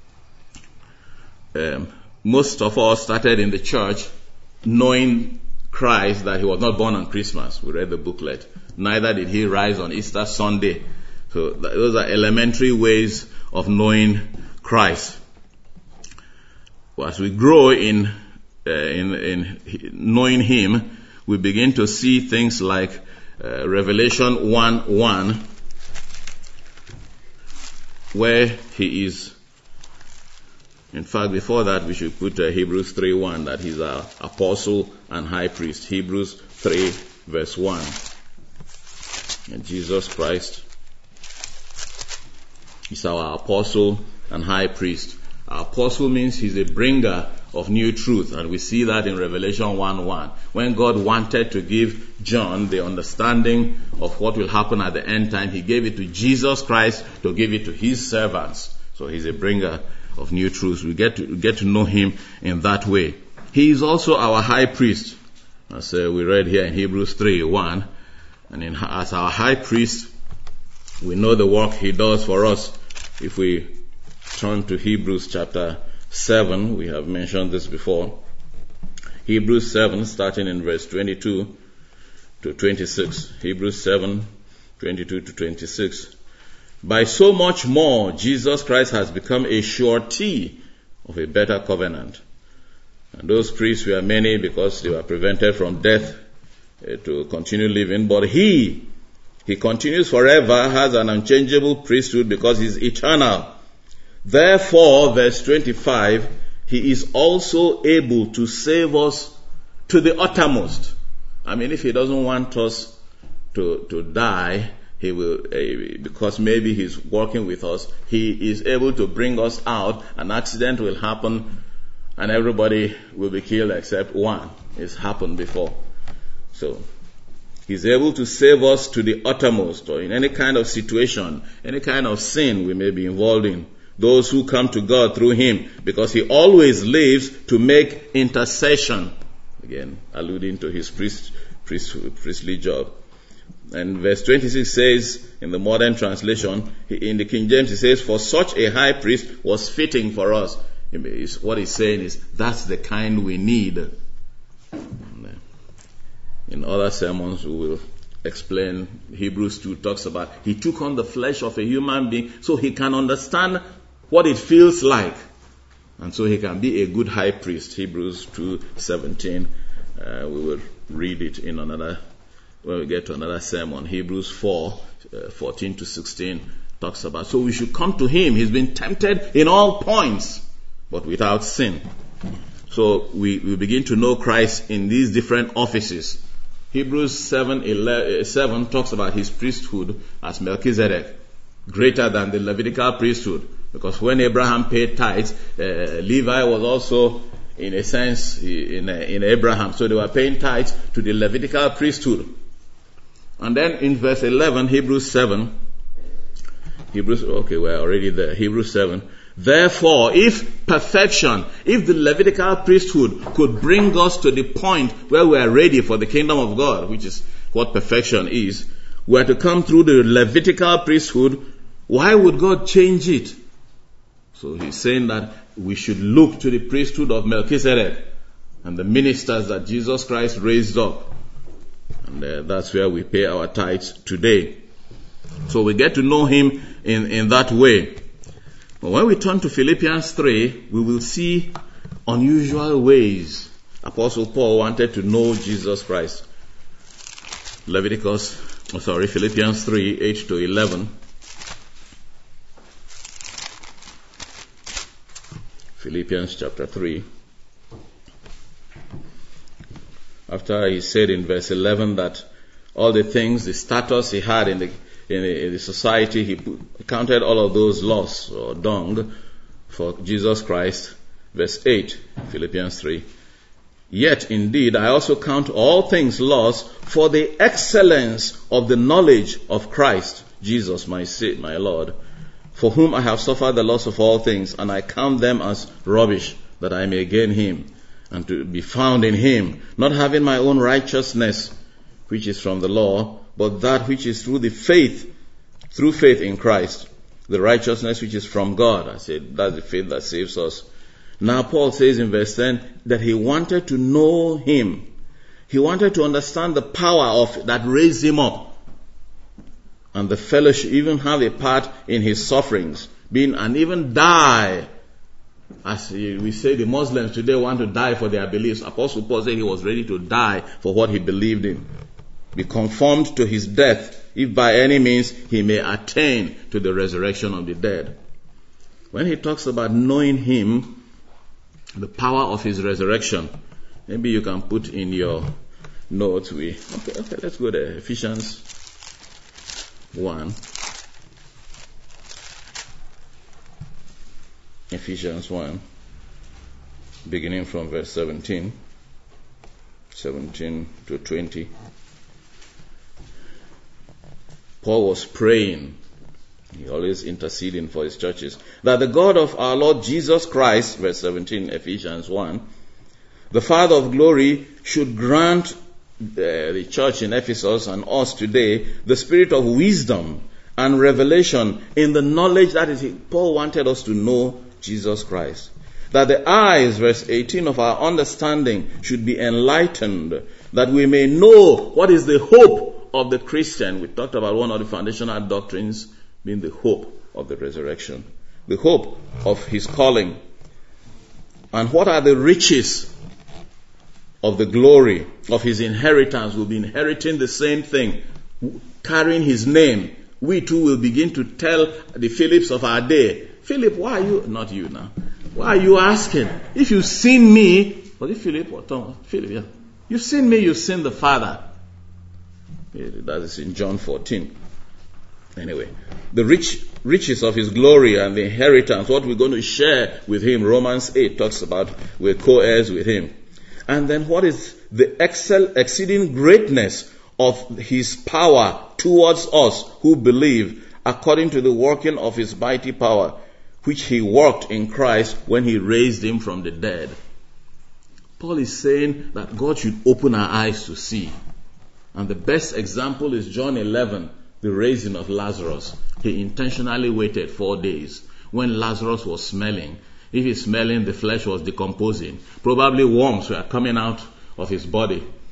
um, most of us started in the church knowing Christ, that He was not born on Christmas. We read the booklet. Neither did He rise on Easter Sunday. So those are elementary ways of knowing Christ. As we grow in, uh, in, in knowing Him, we begin to see things like uh, Revelation one one, where He is. In fact, before that, we should put uh, Hebrews three one, that He's our apostle and high priest. Hebrews three verse one. And Jesus Christ is our apostle and high priest. Our apostle means He's a bringer of new truth, and we see that in Revelation one one. When God wanted to give John the understanding of what will happen at the end time, He gave it to Jesus Christ to give it to His servants. So He's a bringer of new truths. We get to get to know Him in that way. He is also our high priest, as uh, we read here in Hebrews three one. And in, as our high priest, we know the work He does for us. If we turn to Hebrews chapter seven, we have mentioned this before. Hebrews seven, starting in verse twenty-two to twenty-six. Hebrews seven, twenty-two to twenty-six. By so much more, Jesus Christ has become a surety of a better covenant. And those priests were many because they were prevented from death uh, to continue living. But He, He continues forever, has an unchangeable priesthood because He's eternal. Therefore, verse twenty-five, He is also able to save us to the uttermost. I mean, if He doesn't want us to, to die, He will, uh, because maybe He's working with us, He is able to bring us out. An accident will happen and everybody will be killed except one. It's happened before. So, He's able to save us to the uttermost, or in any kind of situation, any kind of sin we may be involved in. Those who come to God through Him, because He always lives to make intercession. Again, alluding to His priest, priest, priestly job. And verse twenty-six says, in the modern translation, in the King James, it says, for such a high priest was fitting for us. What he's saying is, that's the kind we need. In other sermons, we will explain. Hebrews two talks about he took on the flesh of a human being so he can understand what it feels like, and so he can be a good high priest. Hebrews two seventeen. Uh, we will read it in another when we get to another sermon. Hebrews four uh, fourteen to sixteen talks about. So we should come to him. He's been tempted in all points, but without sin. So we, we begin to know Christ in these different offices. Hebrews seven, eleven, seven talks about his priesthood as Melchizedek, greater than the Levitical priesthood. Because when Abraham paid tithes, uh, Levi was also, in a sense, in, a, in Abraham. So they were paying tithes to the Levitical priesthood. And then in verse eleven, Hebrews seven, Hebrews, okay, we're already there. Hebrews seven. Therefore, if perfection, if the Levitical priesthood could bring us to the point where we are ready for the kingdom of God, which is what perfection is, we are to come through the Levitical priesthood, why would God change it? So he's saying that we should look to the priesthood of Melchizedek and the ministers that Jesus Christ raised up. And uh, that's where we pay our tithes today. So we get to know him in, in that way. But when we turn to Philippians three, we will see unusual ways Apostle Paul wanted to know Jesus Christ. Leviticus, oh sorry, Philippians three, eight to eleven. Philippians chapter three. After he said in verse eleven that all the things, the status he had in the In the, in the society, he counted all of those loss or dung for Jesus Christ. Verse eight, Philippians three. Yet indeed I also count all things loss for the excellence of the knowledge of Christ Jesus my my Lord, for whom I have suffered the loss of all things, and I count them as rubbish, that I may gain him, and to be found in him, not having my own righteousness, which is from the law, but that which is through the faith, through faith in Christ, the righteousness which is from God. I said, that's the faith that saves us. Now Paul says in verse ten that he wanted to know him. He wanted to understand the power of that raised him up, and the fellowship, even have a part in his sufferings, being and even die. As we say, the Muslims today want to die for their beliefs. Apostle Paul said he was ready to die for what he believed in. Be conformed to his death, if by any means he may attain to the resurrection of the dead. When he talks about knowing him, the power of his resurrection, maybe you can put in your notes. We okay, okay, let's go there. Ephesians one. Ephesians one, beginning from verse seventeen. seventeen to twenty. Paul was praying, he always interceding for his churches, that the God of our Lord Jesus Christ, verse seventeen, Ephesians one, the Father of glory, should grant the, the church in Ephesus and us today the spirit of wisdom and revelation in the knowledge that is, Paul wanted us to know Jesus Christ. That the eyes, verse eighteen, of our understanding should be enlightened, that we may know what is the hope of the Christian. We talked about one of the foundational doctrines being the hope of the resurrection, the hope of his calling. And what are the riches of the glory of his inheritance? We'll be inheriting the same thing, carrying his name. We too will begin to tell the Philips of our day, Philip, why are you, not you now, why are you asking? If you've seen me, was it Philip or Thomas? Philip, yeah. You've seen me, you've seen the Father. That is in John fourteen. Anyway, the rich riches of his glory and the inheritance, what we're going to share with him, Romans eight talks about we're co-heirs with him. And then what is the excel, exceeding greatness of his power towards us who believe, according to the working of his mighty power, which he worked in Christ when he raised him from the dead. Paul is saying that God should open our eyes to see. And the best example is John eleven, the raising of Lazarus. He intentionally waited four days when Lazarus was smelling. If he's smelling, the flesh was decomposing. Probably worms were coming out of his body.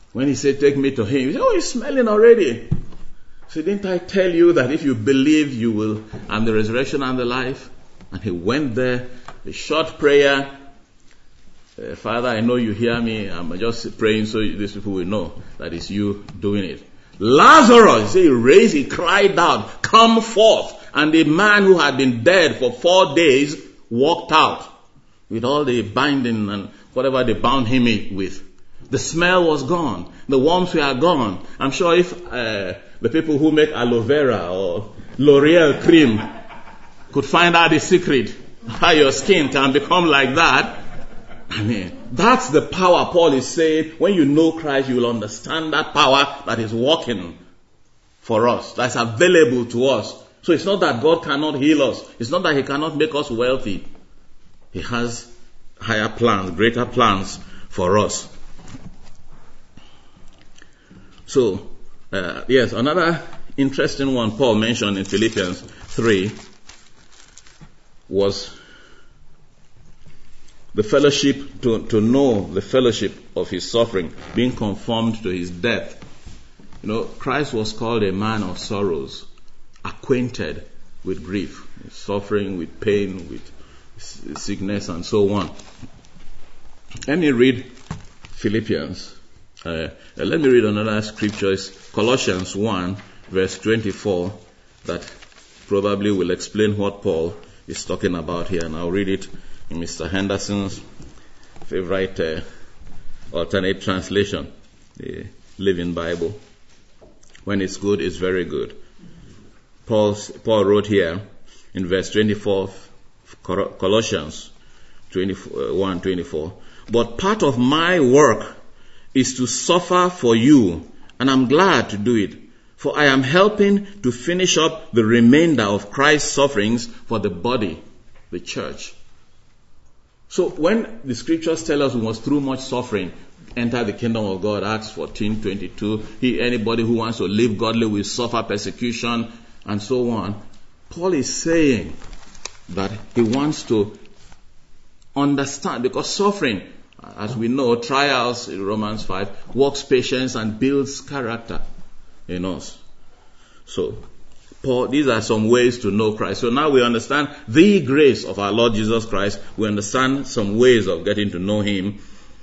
When he said, take me to him, he said, oh, he's smelling already. So didn't I tell you that if you believe, you will, I'm the resurrection and the life? And he went there, a short prayer. Uh, Father, I know you hear me. I'm just praying so these people will know that it's you doing it. Lazarus, he raised, he cried out, come forth. And the man who had been dead for four days walked out with all the binding and whatever they bound him with. The smell was gone. The worms were gone. I'm sure if uh, the people who make aloe vera or L'Oreal cream could find out the secret how your skin can become like that, I mean, that's the power Paul is saying. When you know Christ, you will understand that power that is working for us, that's available to us. So it's not that God cannot heal us. It's not that he cannot make us wealthy. He has higher plans, greater plans for us. So, uh, yes, another interesting one Paul mentioned in Philippians three was the fellowship, to, to know the fellowship of his suffering, being conformed to his death. You know, Christ was called a man of sorrows, acquainted with grief, with suffering, with pain, with sickness, and so on. Let me read Philippians. Uh, let me read another scripture. It's Colossians one, verse twenty-four, that probably will explain what Paul is talking about here. And I'll read it in Mister Henderson's favorite uh, alternate translation, the Living Bible. When it's good, it's very good. Paul, Paul wrote here in verse twenty-four, Colossians one twenty-four, but part of my work is to suffer for you, and I'm glad to do it, for I am helping to finish up the remainder of Christ's sufferings for the body, the church. So when the scriptures tell us we must through much suffering enter the kingdom of God, Acts fourteen twenty-two, he, anybody who wants to live godly will suffer persecution and so on. Paul is saying that he wants to understand, because suffering, as we know, trials in Romans five, works patience and builds character in us. So, Paul, these are some ways to know Christ. So now we understand the grace of our Lord Jesus Christ. We understand some ways of getting to know him.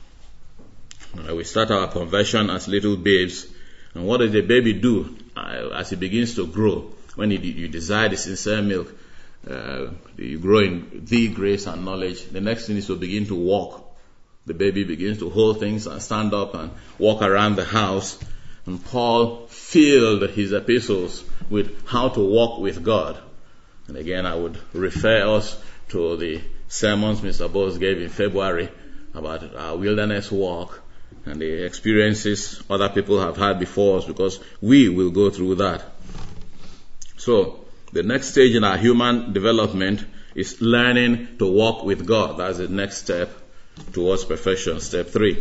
Uh, we start our conversion as little babes. And what does the baby do uh, as he begins to grow? When you, you desire the sincere milk, uh, you grow in the grace and knowledge. The next thing is to begin to walk. The baby begins to hold things and stand up and walk around the house. And Paul filled his epistles with how to walk with God. And again, I would refer us to the sermons Mister Bose gave in February about our wilderness walk and the experiences other people have had before us, because we will go through that. So, the next stage in our human development is learning to walk with God. That's the next step towards perfection, step three.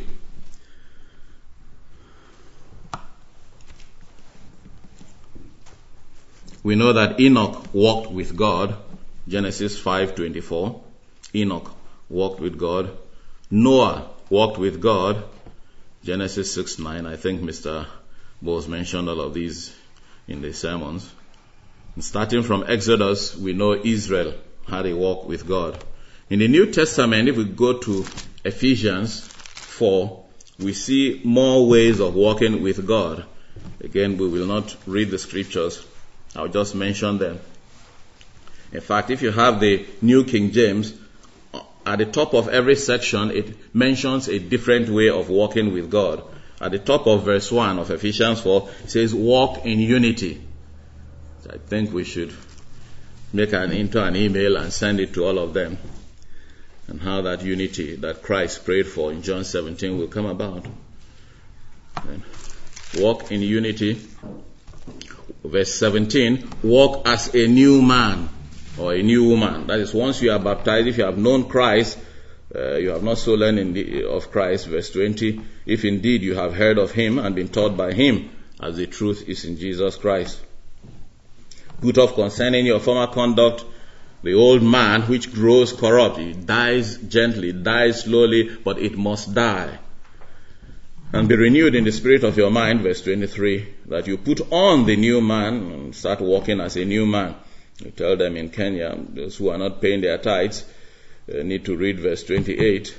We know that Enoch walked with God, Genesis five twenty-four. Enoch walked with God. Noah walked with God, Genesis six nine. I think Mister Bose mentioned all of these in the sermons. And starting from Exodus, we know Israel had a walk with God. In the New Testament, if we go to Ephesians four, we see more ways of walking with God. Again, we will not read the scriptures. I'll just mention them. In fact, if you have the New King James, at the top of every section, it mentions a different way of walking with God. At the top of verse one of Ephesians four, it says, walk in unity. So I think we should make an into an email and send it to all of them, and how that unity that Christ prayed for in John seventeen will come about. And walk in unity. Verse seventeen, walk as a new man or a new woman. That is, once you are baptized, if you have known Christ, uh, you have not so learned in the, of Christ. Verse twenty, if indeed you have heard of him and been taught by him, as the truth is in Jesus Christ. Put off concerning your former conduct the old man which grows corrupt. It dies gently, dies slowly, but it must die. And be renewed in the spirit of your mind, verse twenty-three, that you put on the new man and start walking as a new man. You tell them in Kenya, those who are not paying their tithes uh, need to read verse twenty-eight.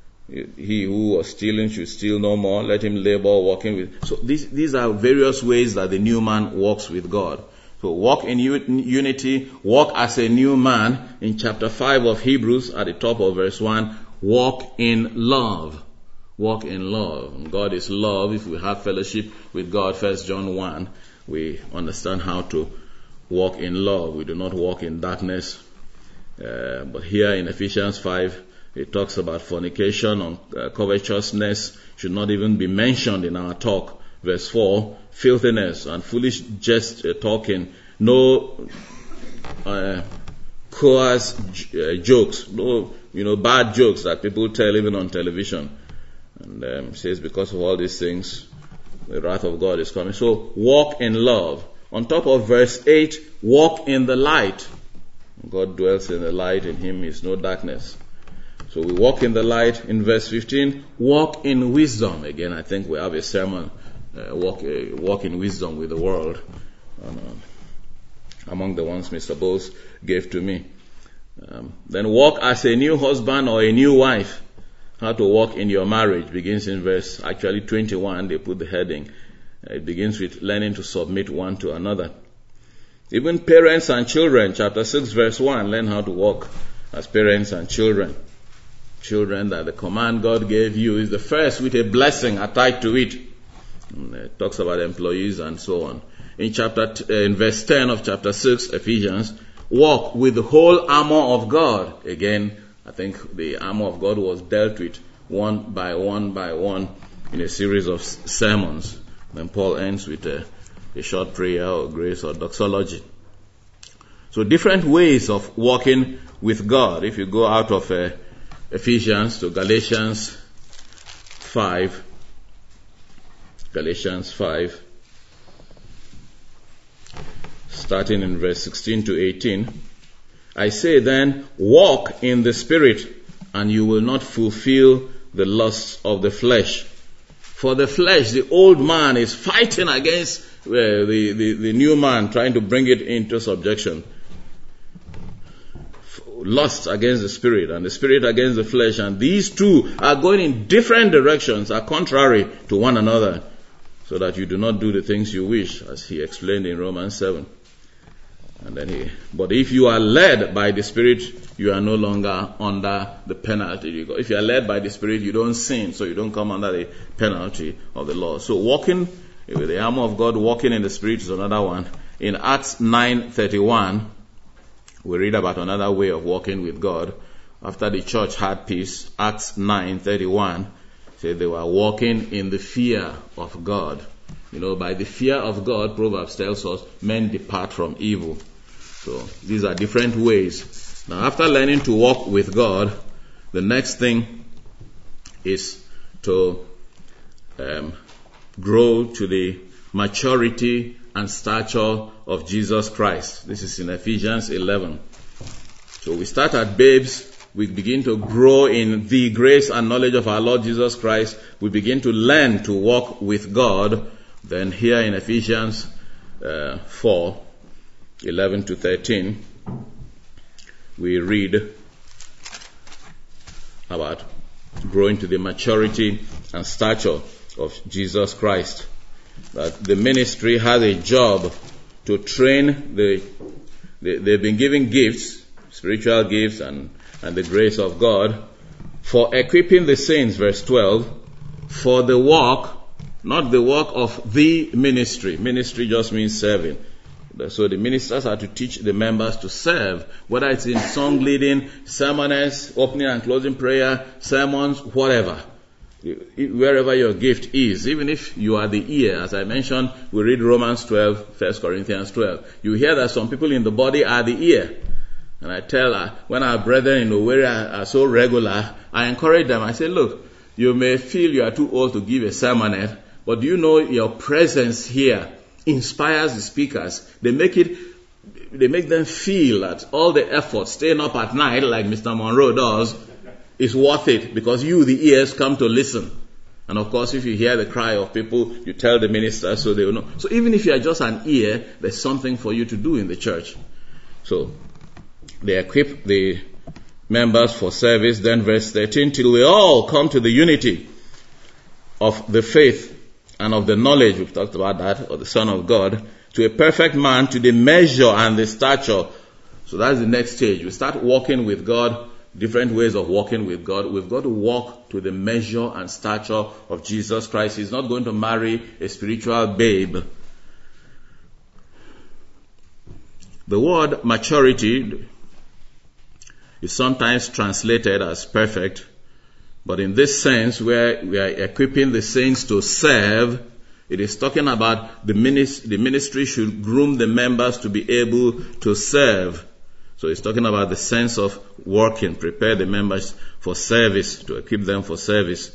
He who was stealing should steal no more. Let him labor walking with. So these, these are various ways that the new man walks with God. So walk in unity, walk as a new man. In chapter five of Hebrews, at the top of verse one, walk in love. Walk in love. God is love. If we have fellowship with God, First John one, we understand how to walk in love. We do not walk in darkness. Uh, but here in Ephesians five, it talks about fornication, on uh, covetousness should not even be mentioned in our talk. Verse four, filthiness and foolish jest uh, talking, no uh, coarse j- uh, jokes, no you know bad jokes that people tell even on television. And um, it says because of all these things, the wrath of God is coming. So walk in love. On top of verse eight, walk in the light. God dwells in the light, in him is no darkness. So we walk in the light. In verse fifteen, walk in wisdom. Again, I think we have a sermon, uh, walk uh, walk in wisdom with the world, and, uh, among the ones Mister Bose gave to me. Um, then walk as a new husband or a new wife. How to walk in your marriage begins in verse, actually twenty-one, they put the heading. Uh, it begins with learning to submit one to another. Even parents and children, chapter six, verse one, learn how to walk as parents and children. Children, that the command God gave you is the first with a blessing attached to it. And it talks about employees and so on. In chapter, t- uh, in verse ten of chapter six, Ephesians, walk with the whole armor of God. Again, I think the armor of God was dealt with one by one by one in a series of s- sermons. Then Paul ends with a, a short prayer or grace or doxology. So different ways of walking with God. If you go out of uh, Ephesians to Galatians five, Galatians five, starting in verse sixteen to eighteen, I say then, walk in the Spirit, and you will not fulfill the lusts of the flesh. For the flesh, the old man, is fighting against uh, the, the, the new man, trying to bring it into subjection. Lust against the spirit, and the spirit against the flesh, and these two are going in different directions, are contrary to one another, so that you do not do the things you wish, as he explained in Romans seven. And then he, but if you are led by the Spirit, you are no longer under the penalty. If you are led by the Spirit, you don't sin, so you don't come under the penalty of the law. So walking with the armor of God, walking in the Spirit is another one. In Acts nine thirty-one, we read about another way of walking with God. After the church had peace, Acts nine thirty-one, said they were walking in the fear of God. You know, by the fear of God, Proverbs tells us, men depart from evil. So these are different ways. Now, after learning to walk with God, the next thing is to um, grow to the maturity and stature of Jesus Christ. This is in Ephesians eleven. So we start at babes. We begin to grow in the grace and knowledge of our Lord Jesus Christ. We begin to learn to walk with God. Then here in Ephesians uh, four, eleven to thirteen, we read about growing to the maturity and stature of Jesus Christ. That the ministry has a job to train the, the they've been given gifts, spiritual gifts and, and the grace of God, for equipping the saints, verse twelve, for the work, not the work of the ministry. Ministry just means serving. So the ministers are to teach the members to serve, whether it's in song leading, sermons, opening and closing prayer, sermons, whatever. Wherever your gift is, even if you are the ear, as I mentioned, we read Romans twelve, First Corinthians twelve. You hear that some people in the body are the ear. And I tell her, when our brethren in Owerri are, are so regular, I encourage them. I say, look, you may feel you are too old to give a sermonette, but do you know your presence here inspires the speakers? They make it, they make them feel that all the effort, staying up at night, like Mister Monroe does, is worth it, because you, the ears, come to listen. And of course, if you hear the cry of people, you tell the minister so they will know. So even if you are just an ear, there's something for you to do in the church. So they equip the members for service. Then verse thirteen, till we all come to the unity of the faith and of the knowledge, we've talked about that, of the Son of God, to a perfect man, to the measure and the stature. So that's the next stage. We start walking with God, different ways of walking with God. We've got to walk to the measure and stature of Jesus Christ. He's not going to marry a spiritual babe. The word maturity is sometimes translated as perfect, but in this sense, where we are equipping the saints to serve, it is talking about the ministry, the ministry should groom the members to be able to serve. So it's talking about the sense of working, prepare the members for service, to equip them for service.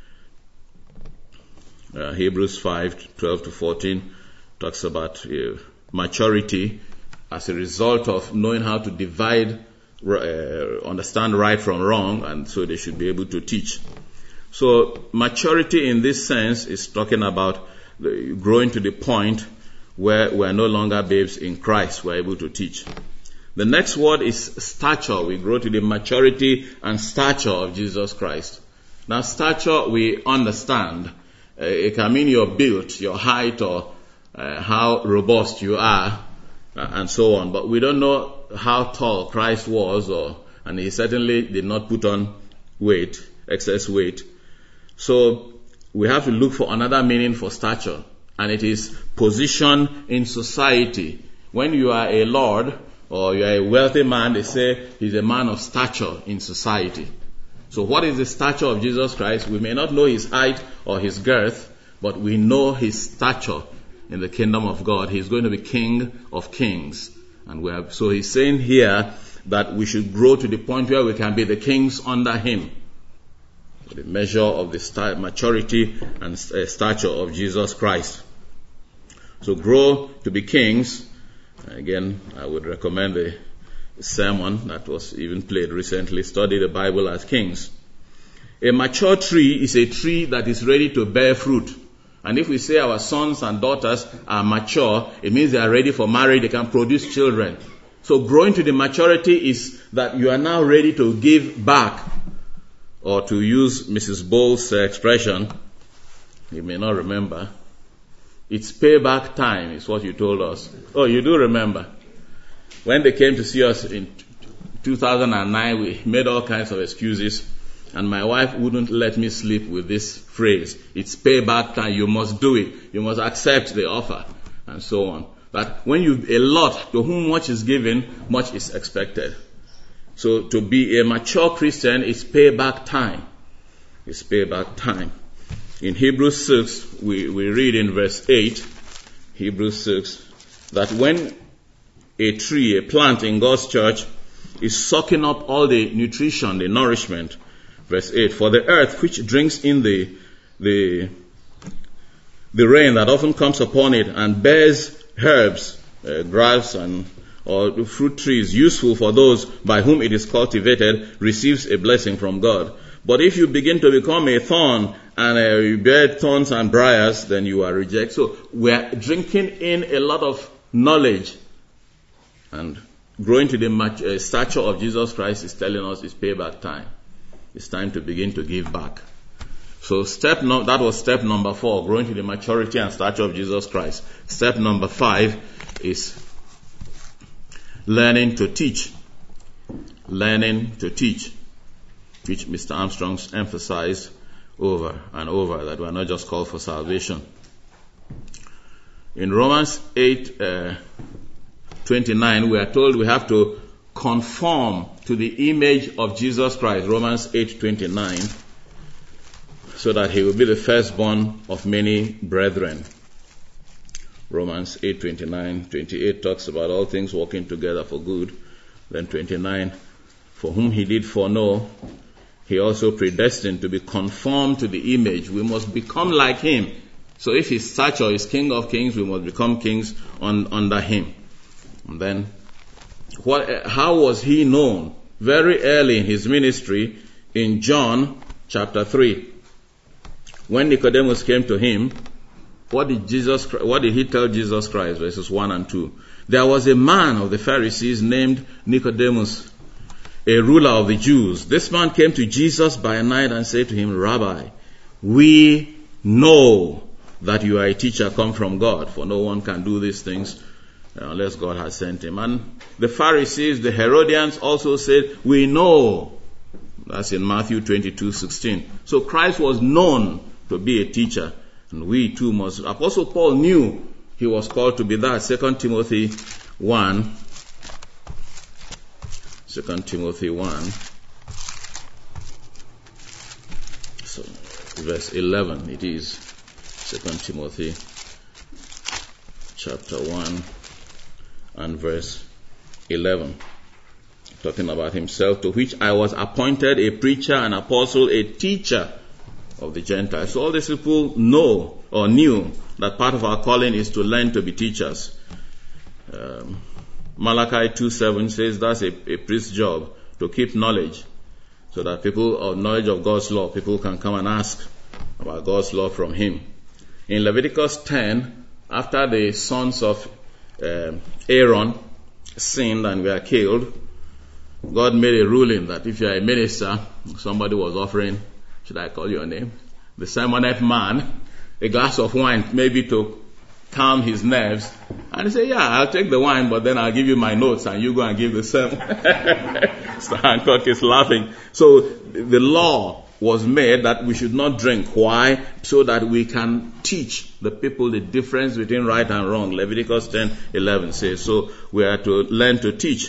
Uh, Hebrews five, twelve to fourteen talks about uh, maturity as a result of knowing how to divide, uh, understand right from wrong, and so they should be able to teach. So maturity in this sense is talking about the, growing to the point where we are no longer babes in Christ, we are able to teach. The next word is stature. We grow to the maturity and stature of Jesus Christ. Now, stature we understand. Uh, it can mean your build, your height, or uh, how robust you are, uh, and so on. But we don't know how tall Christ was, or and he certainly did not put on weight, excess weight. So we have to look for another meaning for stature, and it is position in society. When you are a lord, or you are a wealthy man, they say he's a man of stature in society. So what is the stature of Jesus Christ? We may not know his height or his girth, but we know his stature in the kingdom of God. He's going to be King of Kings. And we have, so he's saying here that we should grow to the point where we can be the kings under him. The measure of the st- maturity and uh, stature of Jesus Christ. So grow to be kings. Again, I would recommend the sermon that was even played recently, Study the Bible as Kings. A mature tree is a tree that is ready to bear fruit. And if we say our sons and daughters are mature, it means they are ready for marriage, they can produce children. So growing to the maturity is that you are now ready to give back. Or to use Missus Bowles' expression, you may not remember, it's payback time, is what you told us. Oh, you do remember. When they came to see us in two thousand nine, we made all kinds of excuses, and my wife wouldn't let me sleep with this phrase. It's payback time, you must do it. You must accept the offer, and so on. That when you, a lot, to whom much is given, much is expected. So to be a mature Christian is payback time. It's payback time. In Hebrews six, we, we read in verse eight, Hebrews six, that when a tree, a plant in God's church, is sucking up all the nutrition, the nourishment, verse eight, for the earth which drinks in the, the, the rain that often comes upon it and bears herbs, uh, grass and or fruit trees useful for those by whom it is cultivated, receives a blessing from God. But if you begin to become a thorn and uh, you bear thorns and briars, then you are rejected. So we are drinking in a lot of knowledge, and growing to the mat- uh, stature of Jesus Christ is telling us it's payback time. It's time to begin to give back. So step no- that was step number four, growing to the maturity and stature of Jesus Christ. Step number five is learning to teach. Learning to teach, which Mister Armstrong's emphasized over and over, that we are not just called for salvation. In Romans eight uh, twenty-nine, we are told we have to conform to the image of Jesus Christ, Romans eight twenty-nine, so that he will be the firstborn of many brethren. Romans eight twenty-nine, twenty-eight talks about all things working together for good. Then twenty-nine, for whom he did foreknow, he also predestined to be conformed to the image. We must become like him. So if his stature is King of Kings, we must become kings on, under him. And then, what? How was he known? Very early in his ministry, in John chapter three. When Nicodemus came to him, what did Jesus, what did he tell Jesus Christ? Verses one and two. There was a man of the Pharisees named Nicodemus, a ruler of the Jews. This man came to Jesus by night and said to him, Rabbi, we know that you are a teacher come from God, for no one can do these things unless God has sent him. And the Pharisees, the Herodians also said, we know. That's in Matthew twenty-two sixteen. So Christ was known to be a teacher, and we too must. Apostle Paul knew he was called to be that. Second Timothy one. Second Timothy one. So, verse eleven it is. Second Timothy chapter one and verse eleven. Talking about himself, to which I was appointed a preacher, an apostle, a teacher of the Gentiles. So all these people know or knew that part of our calling is to learn to be teachers. Um, Malachi two seven says that's a, a priest's job, to keep knowledge, so that people of knowledge of God's law, people can come and ask about God's law from him. In Leviticus ten, after the sons of uh, Aaron sinned and were killed, God made a ruling that if you are a minister, somebody was offering, should I call your name? The sermonette man, a glass of wine, maybe to calm his nerves. And he said, yeah, I'll take the wine, but then I'll give you my notes and you go and give the sermon. Mister Hancock is laughing. So the law was made that we should not drink. Why? So that we can teach the people the difference between right and wrong. Leviticus ten eleven says, so we are to learn to teach.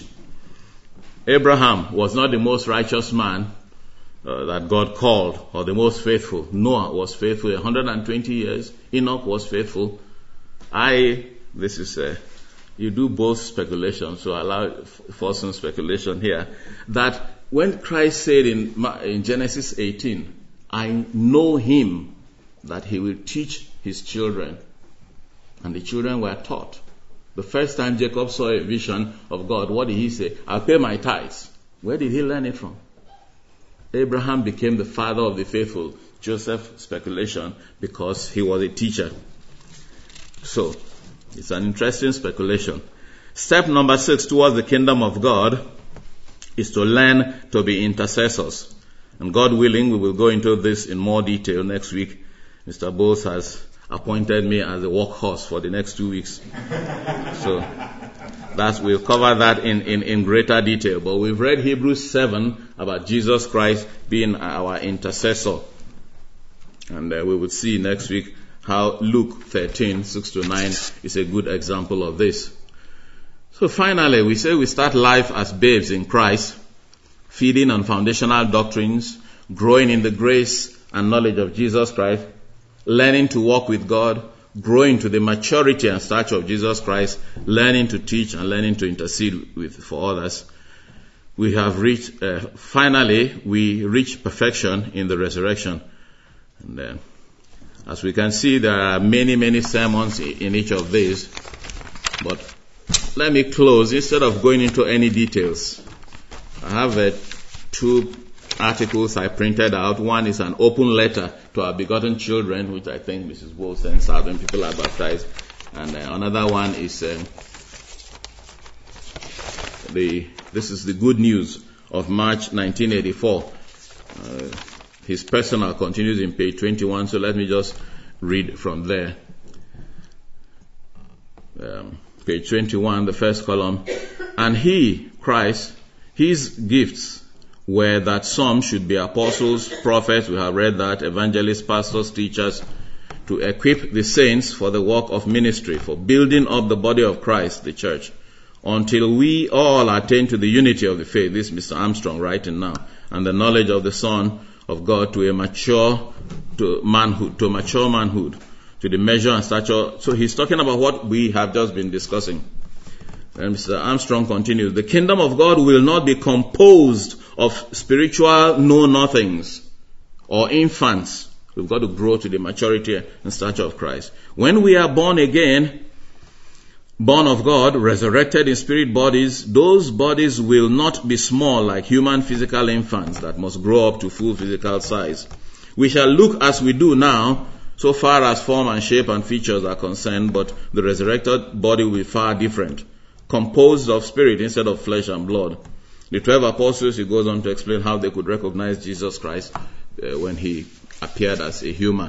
Abraham was not the most righteous man uh, that God called, or the most faithful. Noah was faithful one hundred twenty years. Enoch was faithful. I, this is, uh, you do both speculation, so I allow for some speculation here, that when Christ said in, in Genesis eighteen, I know him, that he will teach his children, and the children were taught. The first time Jacob saw a vision of God, what did he say? I'll pay my tithes. Where did he learn it from? Abraham became the father of the faithful. Joseph, speculation, because he was a teacher. So, it's an interesting speculation. Step number six towards the kingdom of God is to learn to be intercessors. And God willing, we will go into this in more detail next week. Mister Bose has appointed me as a workhorse for the next two weeks. So that's, we'll cover that in, in, in greater detail. But we've read Hebrews seven about Jesus Christ being our intercessor. And uh, we will see next week how Luke thirteen, six to nine is a good example of this. So finally, we say we start life as babes in Christ, feeding on foundational doctrines, growing in the grace and knowledge of Jesus Christ, learning to walk with God, growing to the maturity and stature of Jesus Christ, learning to teach and learning to intercede with for others. We have reached, uh, finally, we reach perfection in the resurrection. And uh, as we can see, there are many, many sermons in each of these. But let me close, instead of going into any details. I have uh, two articles I printed out. One is an open letter to our begotten children, which I think Missus Bowles sends out when people are baptized. And uh, another one is uh, the this is the good news of March nineteen eighty-four. Uh, his personal continues in page twenty-one, so let me just read from there. Um, page twenty-one, the first column. And he, Christ, his gifts were that some should be apostles, prophets, we have read that, evangelists, pastors, teachers, to equip the saints for the work of ministry, for building up the body of Christ, the church, until we all attain to the unity of the faith. This is Mister Armstrong writing now. And the knowledge of the Son of God, to a mature to manhood, to mature manhood, to the measure and stature. So he's talking about what we have just been discussing. And Mister Armstrong continues, the kingdom of God will not be composed of spiritual know-nothings or infants. We've got to grow to the maturity and stature of Christ. When we are born again, born of God, resurrected in spirit bodies, those bodies will not be small like human physical infants that must grow up to full physical size. We shall look as we do now, so far as form and shape and features are concerned, but the resurrected body will be far different, composed of spirit instead of flesh and blood. The twelve apostles, he goes on to explain how they could recognize Jesus Christ uh, when he appeared as a human.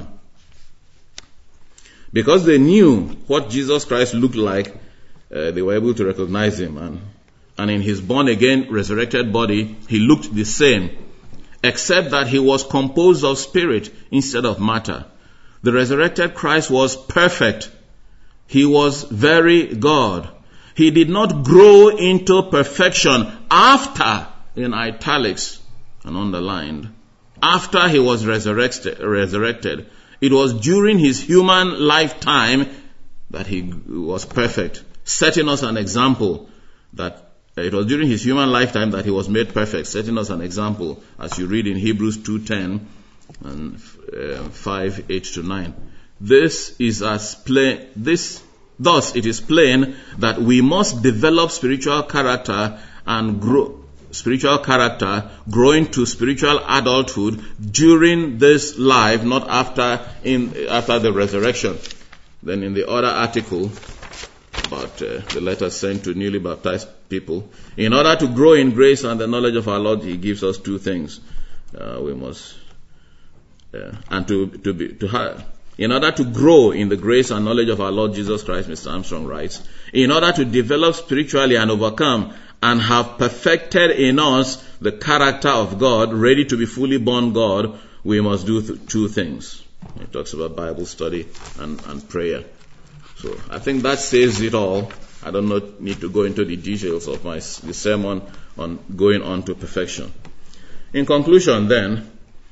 Because they knew what Jesus Christ looked like, uh, they were able to recognize him. And, and in his born-again, resurrected body, he looked the same, except that he was composed of spirit instead of matter. The resurrected Christ was perfect. He was very God. He did not grow into perfection after, in italics and underlined, after he was resurrected. resurrected. It was during his human lifetime that he was perfect, setting us an example that it was during his human lifetime that he was made perfect, setting us an example, as you read in Hebrews two ten and uh, five eight to nine. This is as plain. This thus it is plain that we must develop spiritual character and grow spiritual character, growing to spiritual adulthood during this life, not after in after the resurrection. Then in the other article about uh, the letter sent to newly baptized people, in order to grow in grace and the knowledge of our Lord, he gives us two things. Uh, we must uh, and to to be to have. In order to grow in the grace and knowledge of our Lord Jesus Christ, Mister Armstrong writes, in order to develop spiritually and overcome and have perfected in us the character of God, ready to be fully born God, we must do th- two things. He talks about Bible study and, and prayer. So I think that says it all. I don't know, need to go into the details of my the sermon on going on to perfection. In conclusion then,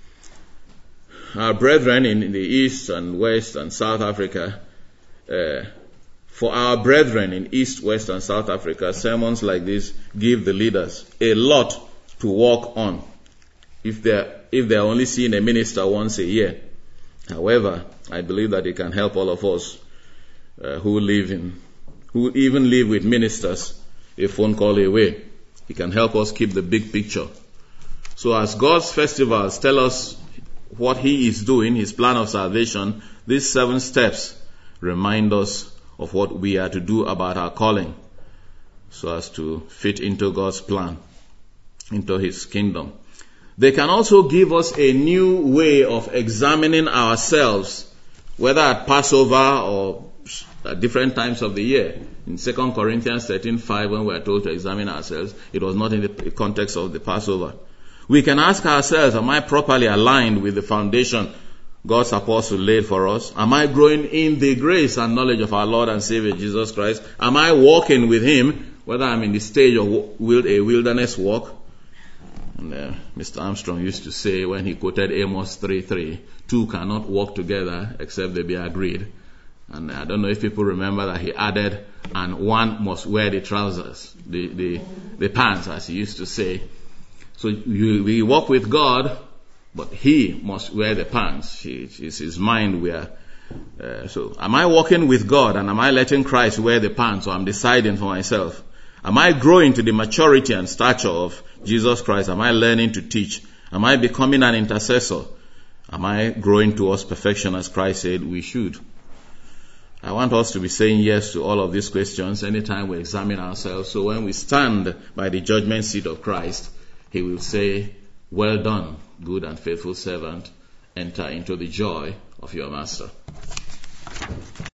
our brethren in the East and West and South Africa, uh, for our brethren in East, West and South Africa, sermons like this give the leaders a lot to work on if they're, if they're only seeing a minister once a year. However, I believe that it can help all of us uh, who live in, who even live with ministers a phone call away. It can help us keep the big picture. So as God's festivals tell us what he is doing, his plan of salvation, these seven steps remind us of what we are to do about our calling, so as to fit into God's plan, into his kingdom. They can also give us a new way of examining ourselves, whether at Passover or at different times of the year. In Second Corinthians thirteen five, when we are told to examine ourselves, it was not in the context of the Passover. We can ask ourselves, am I properly aligned with the foundation God's apostle laid for us? Am I growing in the grace and knowledge of our Lord and Savior Jesus Christ? Am I walking with him, whether I'm in the stage of a wilderness walk? And uh, Mister Armstrong used to say, when he quoted Amos three three, two cannot walk together except they be agreed. And I don't know if people remember that he added, and one must wear the trousers, the, the, the pants, as he used to say. So you, we walk with God, but he must wear the pants. It's his mind we are. Uh, so am I walking with God, and am I letting Christ wear the pants, or I'm deciding for myself? Am I growing to the maturity and stature of Jesus Christ? Am I learning to teach? Am I becoming an intercessor? Am I growing towards perfection as Christ said we should? I want us to be saying yes to all of these questions anytime we examine ourselves. So when we stand by the judgment seat of Christ, he will say, well done, good and faithful servant, enter into the joy of your master.